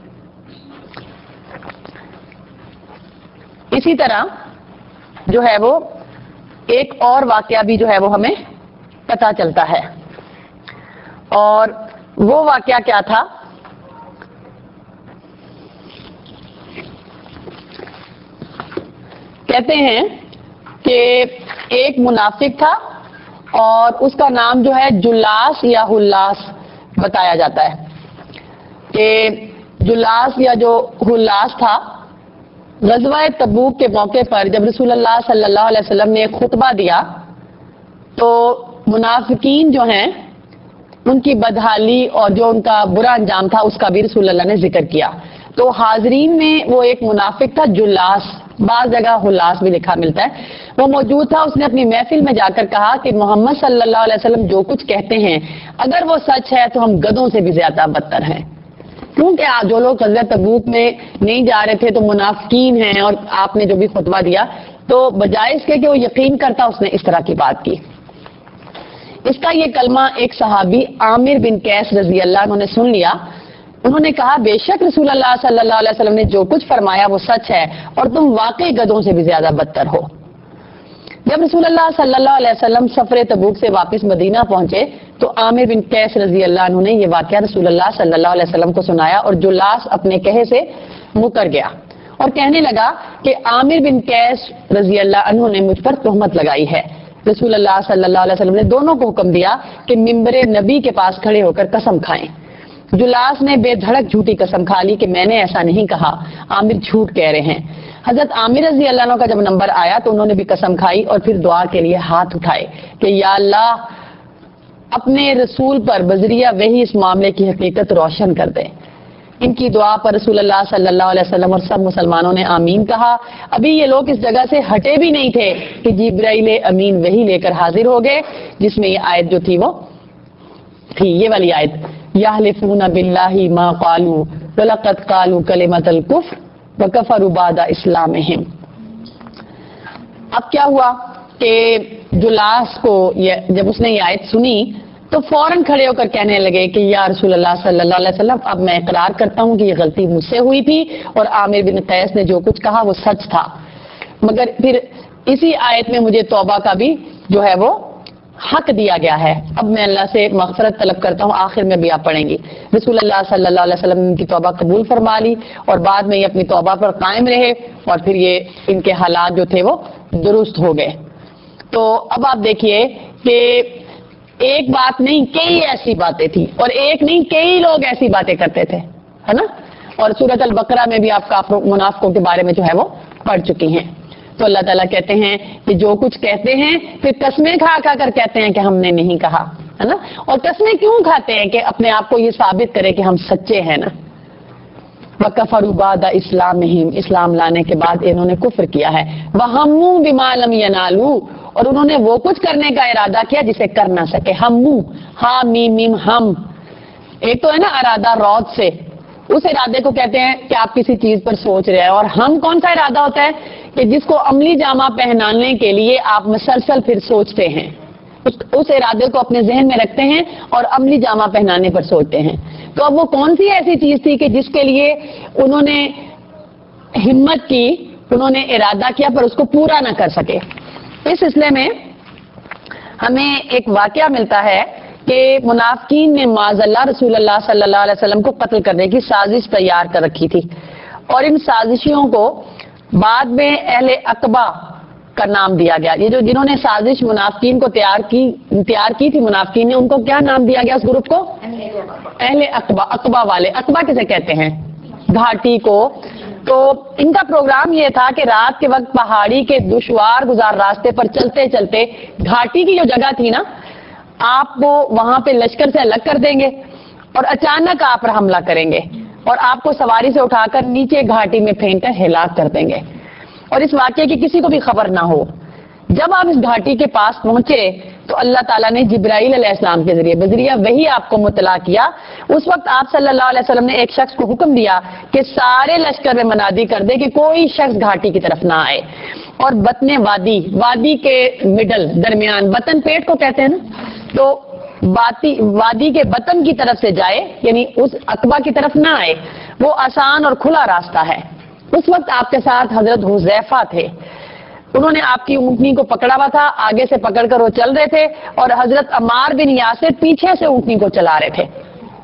اسی طرح جو ہے وہ ایک اور واقعہ بھی جو ہے وہ ہمیں پتہ چلتا ہے، اور وہ واقعہ کیا تھا؟ کہتے ہیں کہ ایک منافق تھا اور اس کا نام جو ہے جلاس یا حلاس بتایا جاتا ہے، کہ جلاس یا جو حلاس تھا غزوہ تبوک کے موقع پر جب رسول اللہ صلی اللہ علیہ وسلم نے ایک خطبہ دیا تو منافقین جو ہیں ان کی بدحالی اور جو ان کا برا انجام تھا اس کا بھی رسول اللہ نے ذکر کیا۔ تو حاضرین میں وہ ایک منافق تھا جلاس، بعض جگہ حلاس بھی لکھا ملتا ہے، وہ موجود تھا۔ اس نے اپنی محفل میں جا کر کہا کہ محمد صلی اللہ علیہ وسلم جو کچھ کہتے ہیں اگر وہ سچ ہے تو ہم گدھوں سے بھی زیادہ بدتر ہیں، کیونکہ جو لوگ غزوہ تبوک میں نہیں جا رہے تھے تو منافقین ہیں، اور آپ نے جو بھی خطبہ دیا تو بجائے اس کے کہ وہ یقین کرتا اس نے اس طرح کی بات کی۔ اس کا یہ کلمہ ایک صحابی عامر بن قیس رضی اللہ عنہ نے سن لیا، انہوں نے کہا بے شک رسول اللہ صلی اللہ علیہ وسلم نے جو کچھ فرمایا وہ سچ ہے اور تم واقعی گدھوں سے بھی زیادہ بدتر ہو۔ جب رسول اللہ صلی اللہ علیہ وسلم سفر تبوک سے واپس مدینہ پہنچے تو عامر بن قیس رضی اللہ عنہ نے یہ واقعہ رسول اللہ صلی اللہ علیہ وسلم کو سنایا، اور جلاس اپنے کہے سے مکر گیا اور کہنے لگا کہ عامر بن قیس رضی اللہ عنہ نے مجھ پر تہمت لگائی ہے۔ رسول اللہ صلی اللہ علیہ وسلم نے دونوں کو حکم دیا کہ ممبر نبی کے پاس کھڑے ہو کر قسم کھائیں۔ جلاس نے بے دھڑک جھوٹی قسم کھا لی کہ میں نے ایسا نہیں کہا، عامر جھوٹ کہہ رہے ہیں۔ حضرت عامر رضی اللہ عنہ کا جب نمبر آیا تو انہوں نے بھی قسم کھائی اور پھر دعا کے لیے ہاتھ اٹھائے کہ یا اللہ اپنے رسول پر بذریعہ وحی اس معاملے کی حقیقت روشن کر دے۔ ان کی دعا پر رسول اللہ صلی اللہ علیہ وسلم اور سب مسلمانوں نے آمین کہا۔ ابھی یہ لوگ اس جگہ سے ہٹے بھی نہیں تھے کہ جبرائیل امین وحی لے کر حاضر ہو گئے، جس میں یہ آیت جو تھی وہ تھی یہ والی آیت یحلفون باللہ ما قالوا ولقد قالوا کلمۃ الکفر وکفروا بعد اسلامہم۔ اب کیا ہوا کہ جلاس کو جب اس نے یہ آیت سنی تو فوراً کھڑے ہو کر کہنے لگے کہ یا رسول اللہ صلی اللہ علیہ وسلم اب میں اقرار کرتا ہوں کہ یہ غلطی مجھ سے ہوئی تھی اور عامر بن قیس نے جو کچھ کہا وہ سچ تھا، مگر پھر اسی آیت میں مجھے توبہ کا بھی جو ہے وہ حق دیا گیا ہے، اب میں اللہ سے مغفرت طلب کرتا ہوں۔ آخر میں بھی آپ پڑھیں گی رسول اللہ صلی اللہ علیہ وسلم نے کی توبہ قبول فرما لی اور بعد میں یہ اپنی توبہ پر قائم رہے اور پھر یہ ان کے حالات جو تھے وہ درست ہو گئے۔ تو اب آپ دیکھیے کہ ایک بات نہیں کئی ایسی باتیں تھی، اور ایک نہیں کئی لوگ ایسی باتیں کرتے تھے، ہے نا، اور سورۃ البقرہ میں بھی آپ کافروں منافقوں کے بارے میں جو ہے وہ پڑھ چکی ہیں۔ تو اللہ تعالیٰ کہتے ہیں کہ جو کچھ کہتے ہیں پھر قسمیں کھا کھا کر کہتے ہیں کہ ہم نے نہیں کہا، ہے نا. اور قسمیں کیوں کھاتے ہیں؟ کہ اپنے آپ کو یہ ثابت کرے کہ ہم سچے ہیں نا. وَكَفَرُوا بَعْدَ إِسْلَامِهِمْ، اسلام لانے کے بعد انہوں نے کفر کیا ہے. وَهَمُّوا بِمَا لَمْ يَنَالُوا، اور انہوں نے وہ کچھ کرنے کا ارادہ کیا جسے کر نہ سکے. ہمو، ہا میم میم ہم، ایک تو ہے نا ارادہ رود سے، اس ارادے کو کہتے ہیں کہ آپ کسی چیز پر سوچ رہے ہیں. اور ہم کون سا ارادہ ہوتا ہے؟ کہ جس کو عملی جامہ پہنانے کے لیے آپ مسلسل پھر سوچتے ہیں، اس, اس ارادے کو اپنے ذہن میں رکھتے ہیں اور عملی جامہ پہنانے پر سوچتے ہیں. تو اب وہ کون سی ایسی چیز تھی کہ جس کے لیے انہوں نے ہمت کی، انہوں نے ارادہ کیا پر اس کو پورا نہ کر سکے. اس سلسلے میں ہمیں ایک واقعہ ملتا ہے کہ منافقین نے معاذ اللہ رسول اللہ صلی اللہ علیہ وسلم کو قتل کرنے کی سازش تیار کر رکھی تھی، اور ان سازشیوں کو بعد میں اہل عقبہ کا نام دیا گیا. یہ جو جنہوں نے سازش منافقین کو تیار کی تیار کی تھی منافقین نے، ان کو کیا نام دیا گیا اس گروپ کو؟ اہل عقبہ. عقبہ والے، عقبہ کسے کہتے ہیں؟ گھاٹی کو. تو ان کا پروگرام یہ تھا کہ رات کے وقت پہاڑی کے دشوار گزار راستے پر چلتے چلتے گھاٹی کی جو جگہ تھی نا، آپ کو وہاں پہ لشکر سے الگ کر دیں گے اور اچانک آپ پر حملہ کریں گے اور آپ کو سواری سے اٹھا کر نیچے گھاٹی میں پھینک کر ہلاک کر دیں گے، اور اس واقعے کی کسی کو بھی خبر نہ ہو. جب آپ اس گھاٹی کے پاس پہنچے تو اللہ تعالیٰ نے جبرائیل علیہ السلام کے ذریعے بذریعہ وہی آپ کو مطلع کیا. اس وقت آپ صلی اللہ علیہ وسلم نے ایک شخص کو حکم دیا کہ سارے لشکر میں منادی کر دے کہ کوئی شخص گھاٹی کی طرف نہ آئے، اور بطن وادی، وادی کے مڈل درمیان، بطن پیٹ کو کہتے ہیں نا، تو وادی کے بطن کی طرف سے جائے، یعنی اس عقبہ کی طرف نہ آئے. وہ آسان اور کھلا راستہ ہے. اس وقت آپ کے ساتھ حضرت حذیفہ تھے، انہوں نے آپ کی اونٹنی کو پکڑا ہوا تھا، آگے سے پکڑ کر وہ چل رہے تھے، اور حضرت عمار بن یاسر پیچھے سے اونٹنی کو چلا رہے تھے.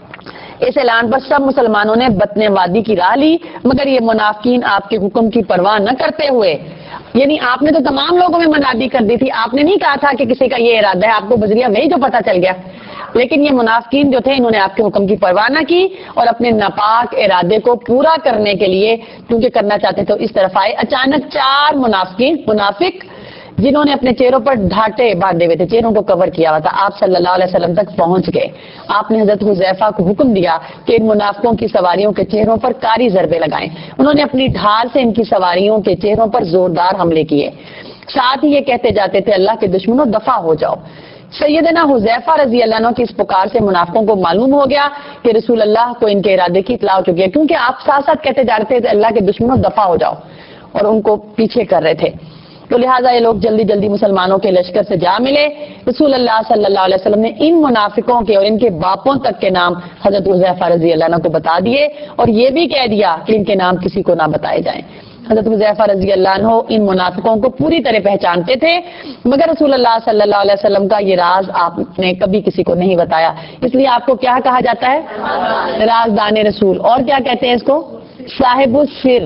اس اعلان پر سب مسلمانوں نے بطن وادی کی راہ لی، مگر یہ منافقین آپ کے حکم کی پرواہ نہ کرتے ہوئے، یعنی آپ نے تو تمام لوگوں میں منادی کر دی تھی، آپ نے نہیں کہا تھا کہ کسی کا یہ ارادہ ہے، آپ کو بذریعہ وہی جو پتہ چل گیا، لیکن یہ منافقین جو تھے انہوں نے آپ کے حکم کی پرواہ نہ کی اور اپنے ناپاک ارادے کو پورا کرنے کے لیے کیونکہ کرنا چاہتے تھے اس طرف آئے. اچانک چار منافقین منافق جنہوں نے اپنے چہروں پر ڈھانٹے باندھے ہوئے تھے، چہروں کو کور کیا ہوا تھا، آپ صلی اللہ علیہ وسلم تک پہنچ گئے. آپ نے حضرت حذیفہ کو حکم دیا کہ ان منافقوں کی سواریوں کے چہروں پر کاری ضربے لگائیں. انہوں نے اپنی ڈھال سے ان کی سواریوں کے چہروں پر زوردار حملے کیے. ساتھ ہی یہ کہتے جاتے تھے اللہ کے دشمنوں دفع ہو جاؤ. سیدنا حذیفہ رضی اللہ عنہ کی اس پکار سے منافقوں کو معلوم ہو گیا کہ رسول اللہ کو ان کے ارادے کی اطلاع ہو چکی ہے، کیونکہ آپ ساتھ ساتھ کہتے جا رہے تھے اللہ کے دشمنوں دفع ہو جاؤ، اور ان کو پیچھے کر رہے تھے. تو لہٰذا یہ لوگ جلدی جلدی مسلمانوں کے لشکر سے جا ملے. رسول اللہ صلی اللہ علیہ وسلم نے ان منافقوں کے اور ان کے باپوں تک کے نام حضرت حذیفہ رضی اللہ عنہ کو بتا دیے، اور یہ بھی کہہ دیا کہ ان کے نام کسی کو نہ بتائے جائیں. حضرت حذیفہ رضی اللہ عنہ ان منافقوں کو پوری طرح پہچانتے تھے، مگر رسول اللہ صلی اللہ علیہ وسلم کا یہ راز آپ نے کبھی کسی کو نہیں بتایا، اس لیے آپ کو کیا کہا جاتا ہے؟ رازدان رسول. اور کیا کہتے ہیں اس کو؟ صاحب السر.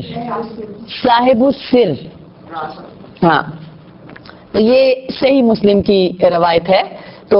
صاحب السر. ہاں، تو یہ صحیح مسلم کی روایت ہے. تو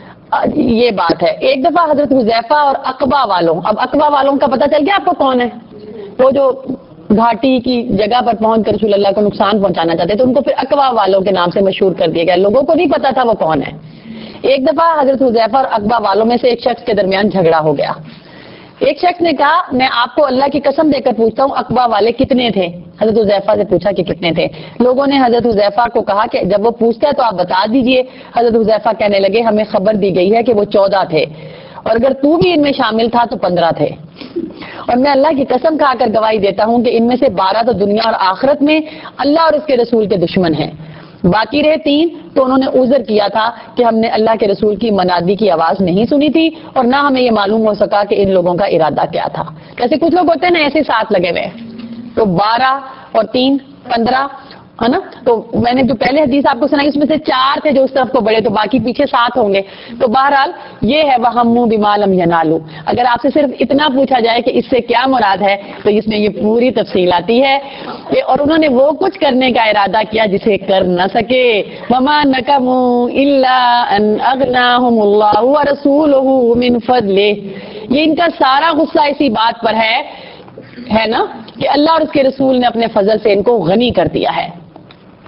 یہ بات ہے. ایک دفعہ حضرت حذیفہ اور عقبہ والوں، اب عقبہ والوں کا پتہ چل گیا آپ کو کون ہے؟ وہ جو گھاٹی کی جگہ پر پہنچ کر رسول اللہ کو نقصان پہنچانا چاہتے تو ان کو پھر عقبہ والوں کے نام سے مشہور کر دیا گیا. لوگوں کو نہیں پتا تھا وہ کون ہے. ایک دفعہ حضرت حذیفہ اور عقبہ والوں میں سے ایک شخص کے درمیان جھگڑا ہو گیا. ایک شخص نے کہا میں آپ کو اللہ کی قسم دے کر پوچھتا ہوں عقبہ والے کتنے تھے؟ حضرت حذیفہ سے پوچھا کہ کتنے تھے. لوگوں نے حضرت حذیفہ کو کہا کہ جب وہ پوچھتا ہے تو آپ بتا دیجئے. حضرت حذیفہ کہنے لگے ہمیں خبر دی گئی ہے کہ وہ چودہ تھے، اور اگر تو بھی ان میں شامل تھا تو پندرہ تھے، اور میں اللہ کی قسم کھا کر گواہی دیتا ہوں کہ ان میں سے بارہ تو دنیا اور آخرت میں اللہ اور اس کے رسول کے دشمن ہیں، باقی رہے تین تو انہوں نے عذر کیا تھا کہ ہم نے اللہ کے رسول کی منادی کی آواز نہیں سنی تھی اور نہ ہمیں یہ معلوم ہو سکا کہ ان لوگوں کا ارادہ کیا تھا. جیسے کچھ لوگ ہوتے ہیں نا ایسے ساتھ لگے ہوئے، تو بارہ اور تین پندرہ ہے نا. تو میں نے جو پہلے حدیث آپ کو سنائی اس میں سے چار تھے جو اس طرف کو بڑے، تو باقی پیچھے سات ہوں گے. تو بہرحال یہ ہے وَهَمُّوا بِمَا لَمْ يَنَالُوا. اگر آپ سے صرف اتنا پوچھا جائے کہ اس سے کیا مراد ہے تو اس میں یہ پوری تفصیل آتی ہے. اور انہوں نے وہ کچھ کرنے کا ارادہ کیا جسے کر نہ سکے. وَمَا نَقَمُوا إِلَّا أَنْ أَغْنَاهُمُ اللَّهُ وَرَسُولُهُ مِنْ فَضْلِهِ. یہ ان کا سارا غصہ اسی بات پر ہے ہے نا کہ اللہ اور اس کے رسول نے اپنے فضل سے ان کو غنی کر دیا ہے.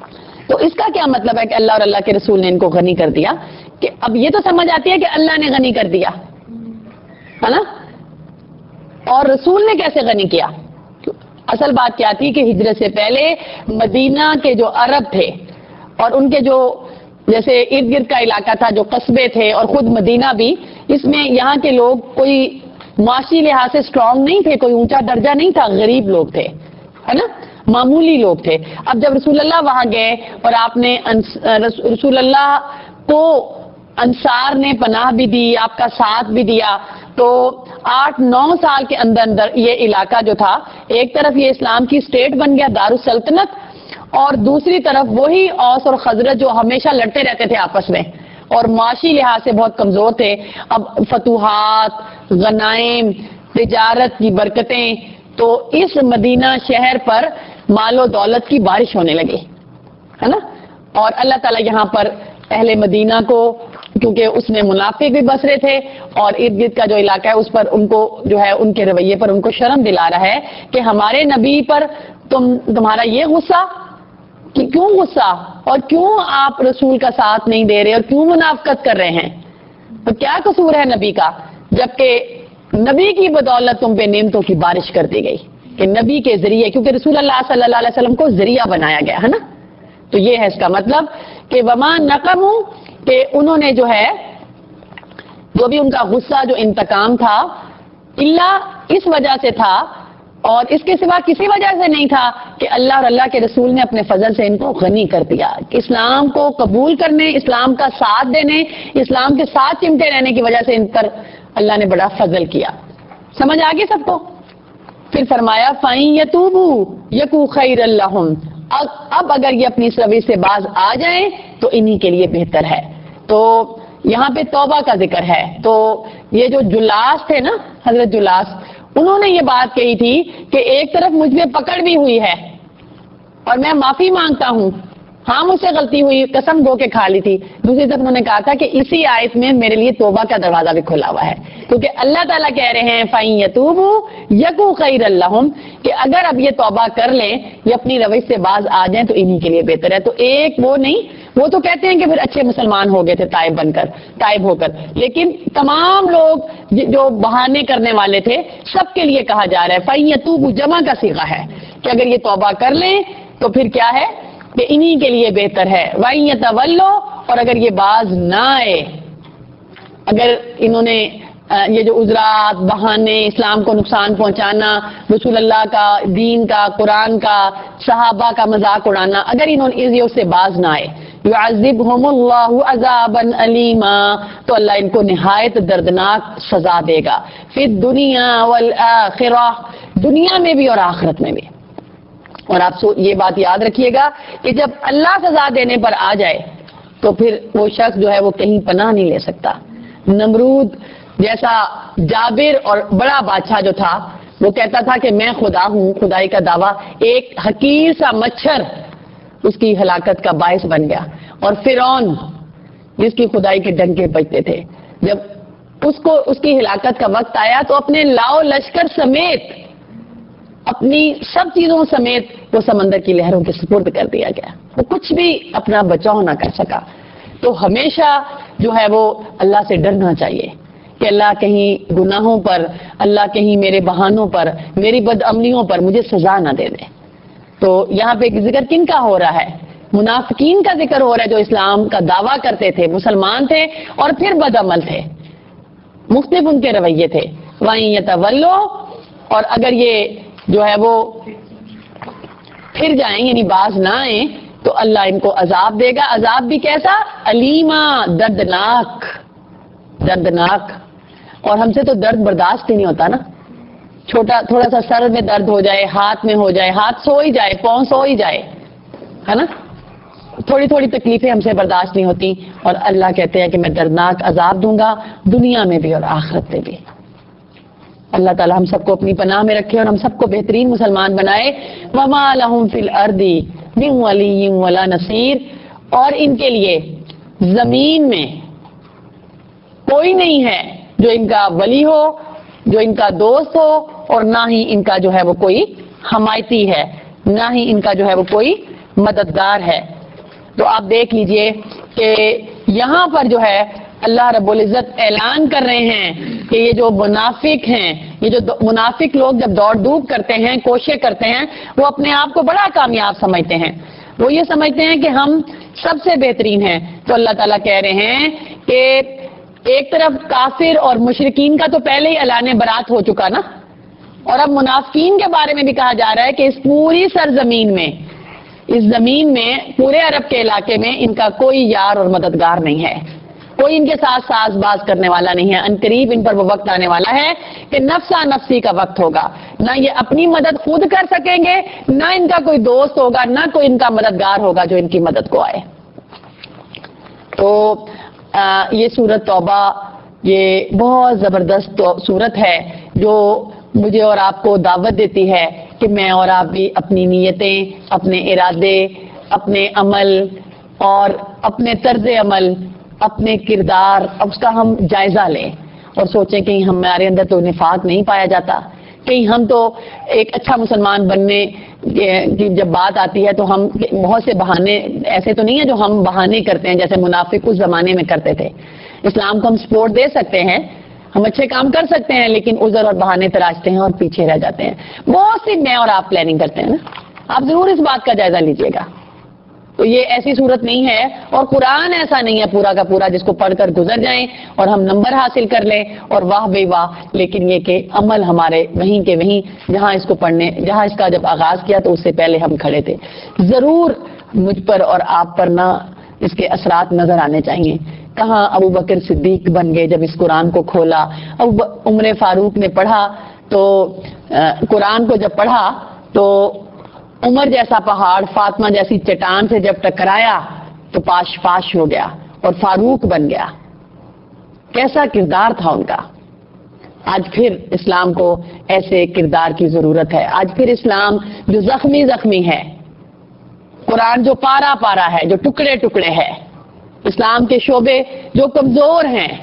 تو اس کا کیا مطلب ہے کہ اللہ اور اللہ کے رسول نے ان کو غنی کر دیا؟ کہ اب یہ تو سمجھ آتی ہے کہ اللہ نے غنی کر دیا ہے نا، اور رسول نے کیسے غنی کیا؟ اصل بات کیا تھی کہ ہجرت سے پہلے مدینہ کے جو عرب تھے اور ان کے جو جیسے ارد گرد کا علاقہ تھا، جو قصبے تھے اور خود مدینہ بھی، اس میں یہاں کے لوگ کوئی معاشی لحاظ سے اسٹرانگ نہیں تھے، کوئی اونچا درجہ نہیں تھا، غریب لوگ تھے ہے نا، معمولی لوگ تھے. اب جب رسول اللہ وہاں گئے اور آپ نے رسول اللہ کو انصار نے پناہ بھی دی، آپ کا ساتھ بھی دیا، تو آٹھ نو سال کے اندر اندر یہ علاقہ جو تھا، ایک طرف یہ اسلام کی اسٹیٹ بن گیا، دارالسلطنت، اور دوسری طرف وہی اوس اور خزرج جو ہمیشہ لڑتے رہتے تھے آپس میں اور معاشی لحاظ سے بہت کمزور تھے، اب فتوحات، غنائم، تجارت کی برکتیں، تو اس مدینہ شہر پر مال و دولت کی بارش ہونے لگی ہے نا. اور اللہ تعالیٰ یہاں پر اہل مدینہ کو، کیونکہ اس میں منافق بھی بسرے تھے اور ارد گرد کا جو علاقہ ہے اس پر ان کو جو ہے ان کے رویے پر ان کو شرم دلا رہا ہے کہ ہمارے نبی پر تم تمہارا یہ غصہ، کہ کیوں غصہ اور کیوں آپ رسول کا ساتھ نہیں دے رہے اور کیوں منافقت کر رہے ہیں؟ تو کیا قصور ہے نبی کا، جبکہ نبی کی بدولت تم پہ نعمتوں کی بارش کر دی گئی کہ نبی کے ذریعے، کیونکہ رسول اللہ صلی اللہ علیہ وسلم کو ذریعہ بنایا گیا ہے نا. تو یہ ہے اس کا مطلب کہ وما نقموا، کہ انہوں نے جو ہے جو بھی ان کا غصہ، جو انتقام تھا، اللہ اس وجہ سے تھا اور اس کے سوا کسی وجہ سے نہیں تھا کہ اللہ اور اللہ کے رسول نے اپنے فضل سے ان کو غنی کر دیا. اسلام کو قبول کرنے، اسلام کا ساتھ دینے، اسلام کے ساتھ چمٹے رہنے کی وجہ سے ان پر اللہ نے بڑا فضل کیا. سمجھ آگے سب کو؟ پھر فرمایا فَإِن يَتُوبُوا يَكُ خَيْرًا لَّهُمْ، اب اگر یہ اپنی اس روش سے باز آ جائیں تو انہی کے لیے بہتر ہے. تو یہاں پہ توبہ کا ذکر ہے. تو یہ جو جلاس تھے نا، حضرت جلاس، انہوں نے یہ بات کہی تھی کہ ایک طرف مجھ پہ پکڑ بھی ہوئی ہے اور میں معافی مانگتا ہوں، ہاں مجھ سے غلطی ہوئی، قسم دھو کے کھا لی تھی. دوسری طرف انہوں نے کہا تھا کہ اسی آیت میں میرے لیے توبہ کا دروازہ بھی کھلا ہوا ہے، کیونکہ اللہ تعالیٰ کہہ رہے ہیں فَإِن يَتُوبُوا يَكُ خَيْرًا لَّهُمْ، کہ اگر اب یہ توبہ کر لیں، یہ اپنی روش سے باز آ جائیں تو انہی کے لیے بہتر ہے. تو ایک وہ نہیں، وہ تو کہتے ہیں کہ پھر اچھے مسلمان ہو گئے تھے تائب بن کر، تائب ہو کر، لیکن تمام لوگ جو بہانے کرنے والے تھے سب کے لیے کہا جا رہا ہے فَإِن يَتُوبُوا، جمع کا صیغہ ہے کہ اگر یہ توبہ کر لیں تو پھر کیا ہے کہ انہی کے لیے بہتر ہے. وَإِن يَتَوَلُّوا، اور اگر یہ باز نہ آئے، اگر انہوں نے یہ جو عذرات، بہانے، اسلام کو نقصان پہنچانا، رسول اللہ کا، دین کا، قرآن کا، صحابہ کا مذاق اڑانا، اگر انہوں نے اس سے باز نہ آئے، يُعَذِّبْهُمُ اللَّهُ عَذَابًا أَلِيمًا، تو اللہ ان کو نہایت دردناک سزا دے گا، فِي الدُّنْيَا وَالْآخِرَةِ، دنیا میں بھی اور آخرت میں بھی. اور آپ یہ بات یاد رکھیے گا کہ جب اللہ سزا دینے پر آ جائے تو پھر وہ شخص جو ہے وہ کہیں پناہ نہیں لے سکتا. نمرود جیسا جابر اور بڑا بادشاہ جو تھا، وہ کہتا تھا کہ میں خدا ہوں، خدائی کا دعویٰ، ایک حقیر سا مچھر اس کی ہلاکت کا باعث بن گیا. اور فرعون جس کی خدائی کے ڈنکے بجتے تھے، جب اس کو اس کی ہلاکت کا وقت آیا تو اپنے لاؤ لشکر سمیت، اپنی سب چیزوں سمیت وہ سمندر کی لہروں کے سپرد کر دیا گیا، وہ کچھ بھی اپنا بچاؤ نہ کر سکا. تو ہمیشہ جو ہے وہ اللہ سے ڈرنا چاہیے کہ اللہ کہیں گناہوں پر، اللہ کہیں میرے بہانوں پر، میری بدعملیوں پر مجھے سزا نہ دے دے. تو یہاں پہ ذکر کن کا ہو رہا ہے؟ منافقین کا ذکر ہو رہا ہے جو اسلام کا دعویٰ کرتے تھے، مسلمان تھے اور پھر بدعمل تھے، مختلف ان کے رویے تھے. وَإِن يَتَوَلُّوا، اور اگر یہ جو ہے وہ پھر جائیں یعنی باز نہ آئیں تو اللہ ان کو عذاب دے گا. عذاب بھی کیسا؟ علیما، دردناک، دردناک. اور ہم سے تو درد برداشت ہی نہیں ہوتا نا. چھوٹا تھوڑا سا سر میں درد ہو جائے، ہاتھ میں ہو جائے، ہاتھ سو ہی جائے، پاؤں سو ہی جائے، ہے نا، تھوڑی تھوڑی تکلیفیں ہم سے برداشت نہیں ہوتی. اور اللہ کہتے ہیں کہ میں دردناک عذاب دوں گا دنیا میں بھی اور آخرت میں بھی. اللہ تعالی ہم سب کو اپنی پناہ میں رکھے اور ہم سب کو بہترین مسلمان بنائے. وَمَا لَهُمْ فِي الْأَرْضِ مِنْ وَلِيٍّ وَلَا نَصِيرٍ، اور ان کے لیے زمین میں کوئی نہیں ہے جو ان کا ولی ہو، جو ان کا دوست ہو، اور نہ ہی ان کا جو ہے وہ کوئی حمایتی ہے، نہ ہی ان کا جو ہے وہ کوئی مددگار ہے. تو آپ دیکھ لیجئے کہ یہاں پر جو ہے اللہ رب العزت اعلان کر رہے ہیں کہ یہ جو منافق ہیں، یہ جو منافق لوگ جب دوڑ دھوپ کرتے ہیں، کوششیں کرتے ہیں، وہ اپنے آپ کو بڑا کامیاب سمجھتے ہیں، وہ یہ سمجھتے ہیں کہ ہم سب سے بہترین ہیں. تو اللہ تعالیٰ کہہ رہے ہیں کہ ایک طرف کافر اور مشرکین کا تو پہلے ہی اعلان برات ہو چکا نا، اور اب منافقین کے بارے میں بھی کہا جا رہا ہے کہ اس پوری سرزمین میں، اس زمین میں، پورے عرب کے علاقے میں ان کا کوئی یار اور مددگار نہیں ہے، کوئی ان کے ساتھ ساز باز کرنے والا نہیں ہے. ان قریب ان پر وہ وقت آنے والا ہے کہ نفسا نفسی کا وقت ہوگا، نہ یہ اپنی مدد خود کر سکیں گے، نہ ان کا کوئی دوست ہوگا، نہ کوئی ان کا مددگار ہوگا جو ان کی مدد کو آئے. تو آ, یہ سورت توبہ یہ بہت زبردست سورت ہے جو مجھے اور آپ کو دعوت دیتی ہے کہ میں اور آپ بھی اپنی نیتیں، اپنے ارادے، اپنے عمل اور اپنے طرز عمل، اپنے کردار، اس کا ہم جائزہ لیں اور سوچیں کہ ہمارے اندر تو نفاق نہیں پایا جاتا، کہیں ہم تو ایک اچھا مسلمان بننے کی جب بات آتی ہے تو ہم بہت سے بہانے ایسے تو نہیں ہیں جو ہم بہانے کرتے ہیں جیسے منافق اس زمانے میں کرتے تھے. اسلام کو ہم سپورٹ دے سکتے ہیں، ہم اچھے کام کر سکتے ہیں، لیکن عذر اور بہانے تراشتے ہیں اور پیچھے رہ جاتے ہیں. بہت سی میں اور آپ پلاننگ کرتے ہیں نا، آپ ضرور اس بات کا جائزہ لیجئے گا. تو یہ ایسی صورت نہیں ہے اور قرآن ایسا نہیں ہے پورا کا پورا جس کو پڑھ کر گزر جائیں اور ہم نمبر حاصل کر لیں اور واہ بے واہ، لیکن یہ کہ عمل ہمارے وہیں کے وہیں جہاں اس کو پڑھنے جہاں اس کا جب آغاز کیا تو اس سے پہلے ہم کھڑے تھے. ضرور مجھ پر اور آپ پر نہ اس کے اثرات نظر آنے چاہیے. کہاں ابو بکر صدیق بن گئے جب اس قرآن کو کھولا، ابو عمر فاروق نے پڑھا تو قرآن کو جب پڑھا تو عمر جیسا پہاڑ فاطمہ جیسی چٹان سے جب ٹکرایا تو پاش پاش ہو گیا اور فاروق بن گیا. کیسا کردار تھا ان کا. آج پھر اسلام کو ایسے کردار کی ضرورت ہے. آج پھر اسلام جو زخمی زخمی ہے، قرآن جو پارا پارا ہے، جو ٹکڑے ٹکڑے ہے، اسلام کے شعبے جو کمزور ہیں،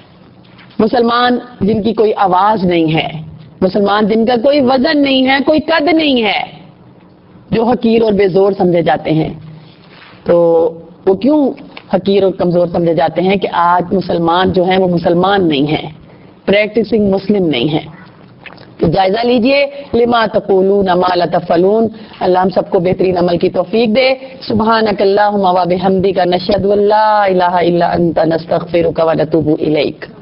مسلمان جن کی کوئی آواز نہیں ہے، مسلمان جن کا کوئی وزن نہیں ہے، کوئی قد نہیں ہے، جو حقیر اور بے زور سمجھے جاتے ہیں. تو وہ کیوں حقیر اور کمزور سمجھے جاتے ہیں کہ آج مسلمان جو ہیں وہ مسلمان نہیں ہیں، پریکٹسنگ مسلم نہیں ہیں. تو جائزہ لیجئے لما تقولون ما لا تفعلون. اللہ ہم سب کو بہترین عمل کی توفیق دے. سبحانک اللہم و بحمدک نشہد ان لا الہ الا انت نستغفرک و نتوب الیک.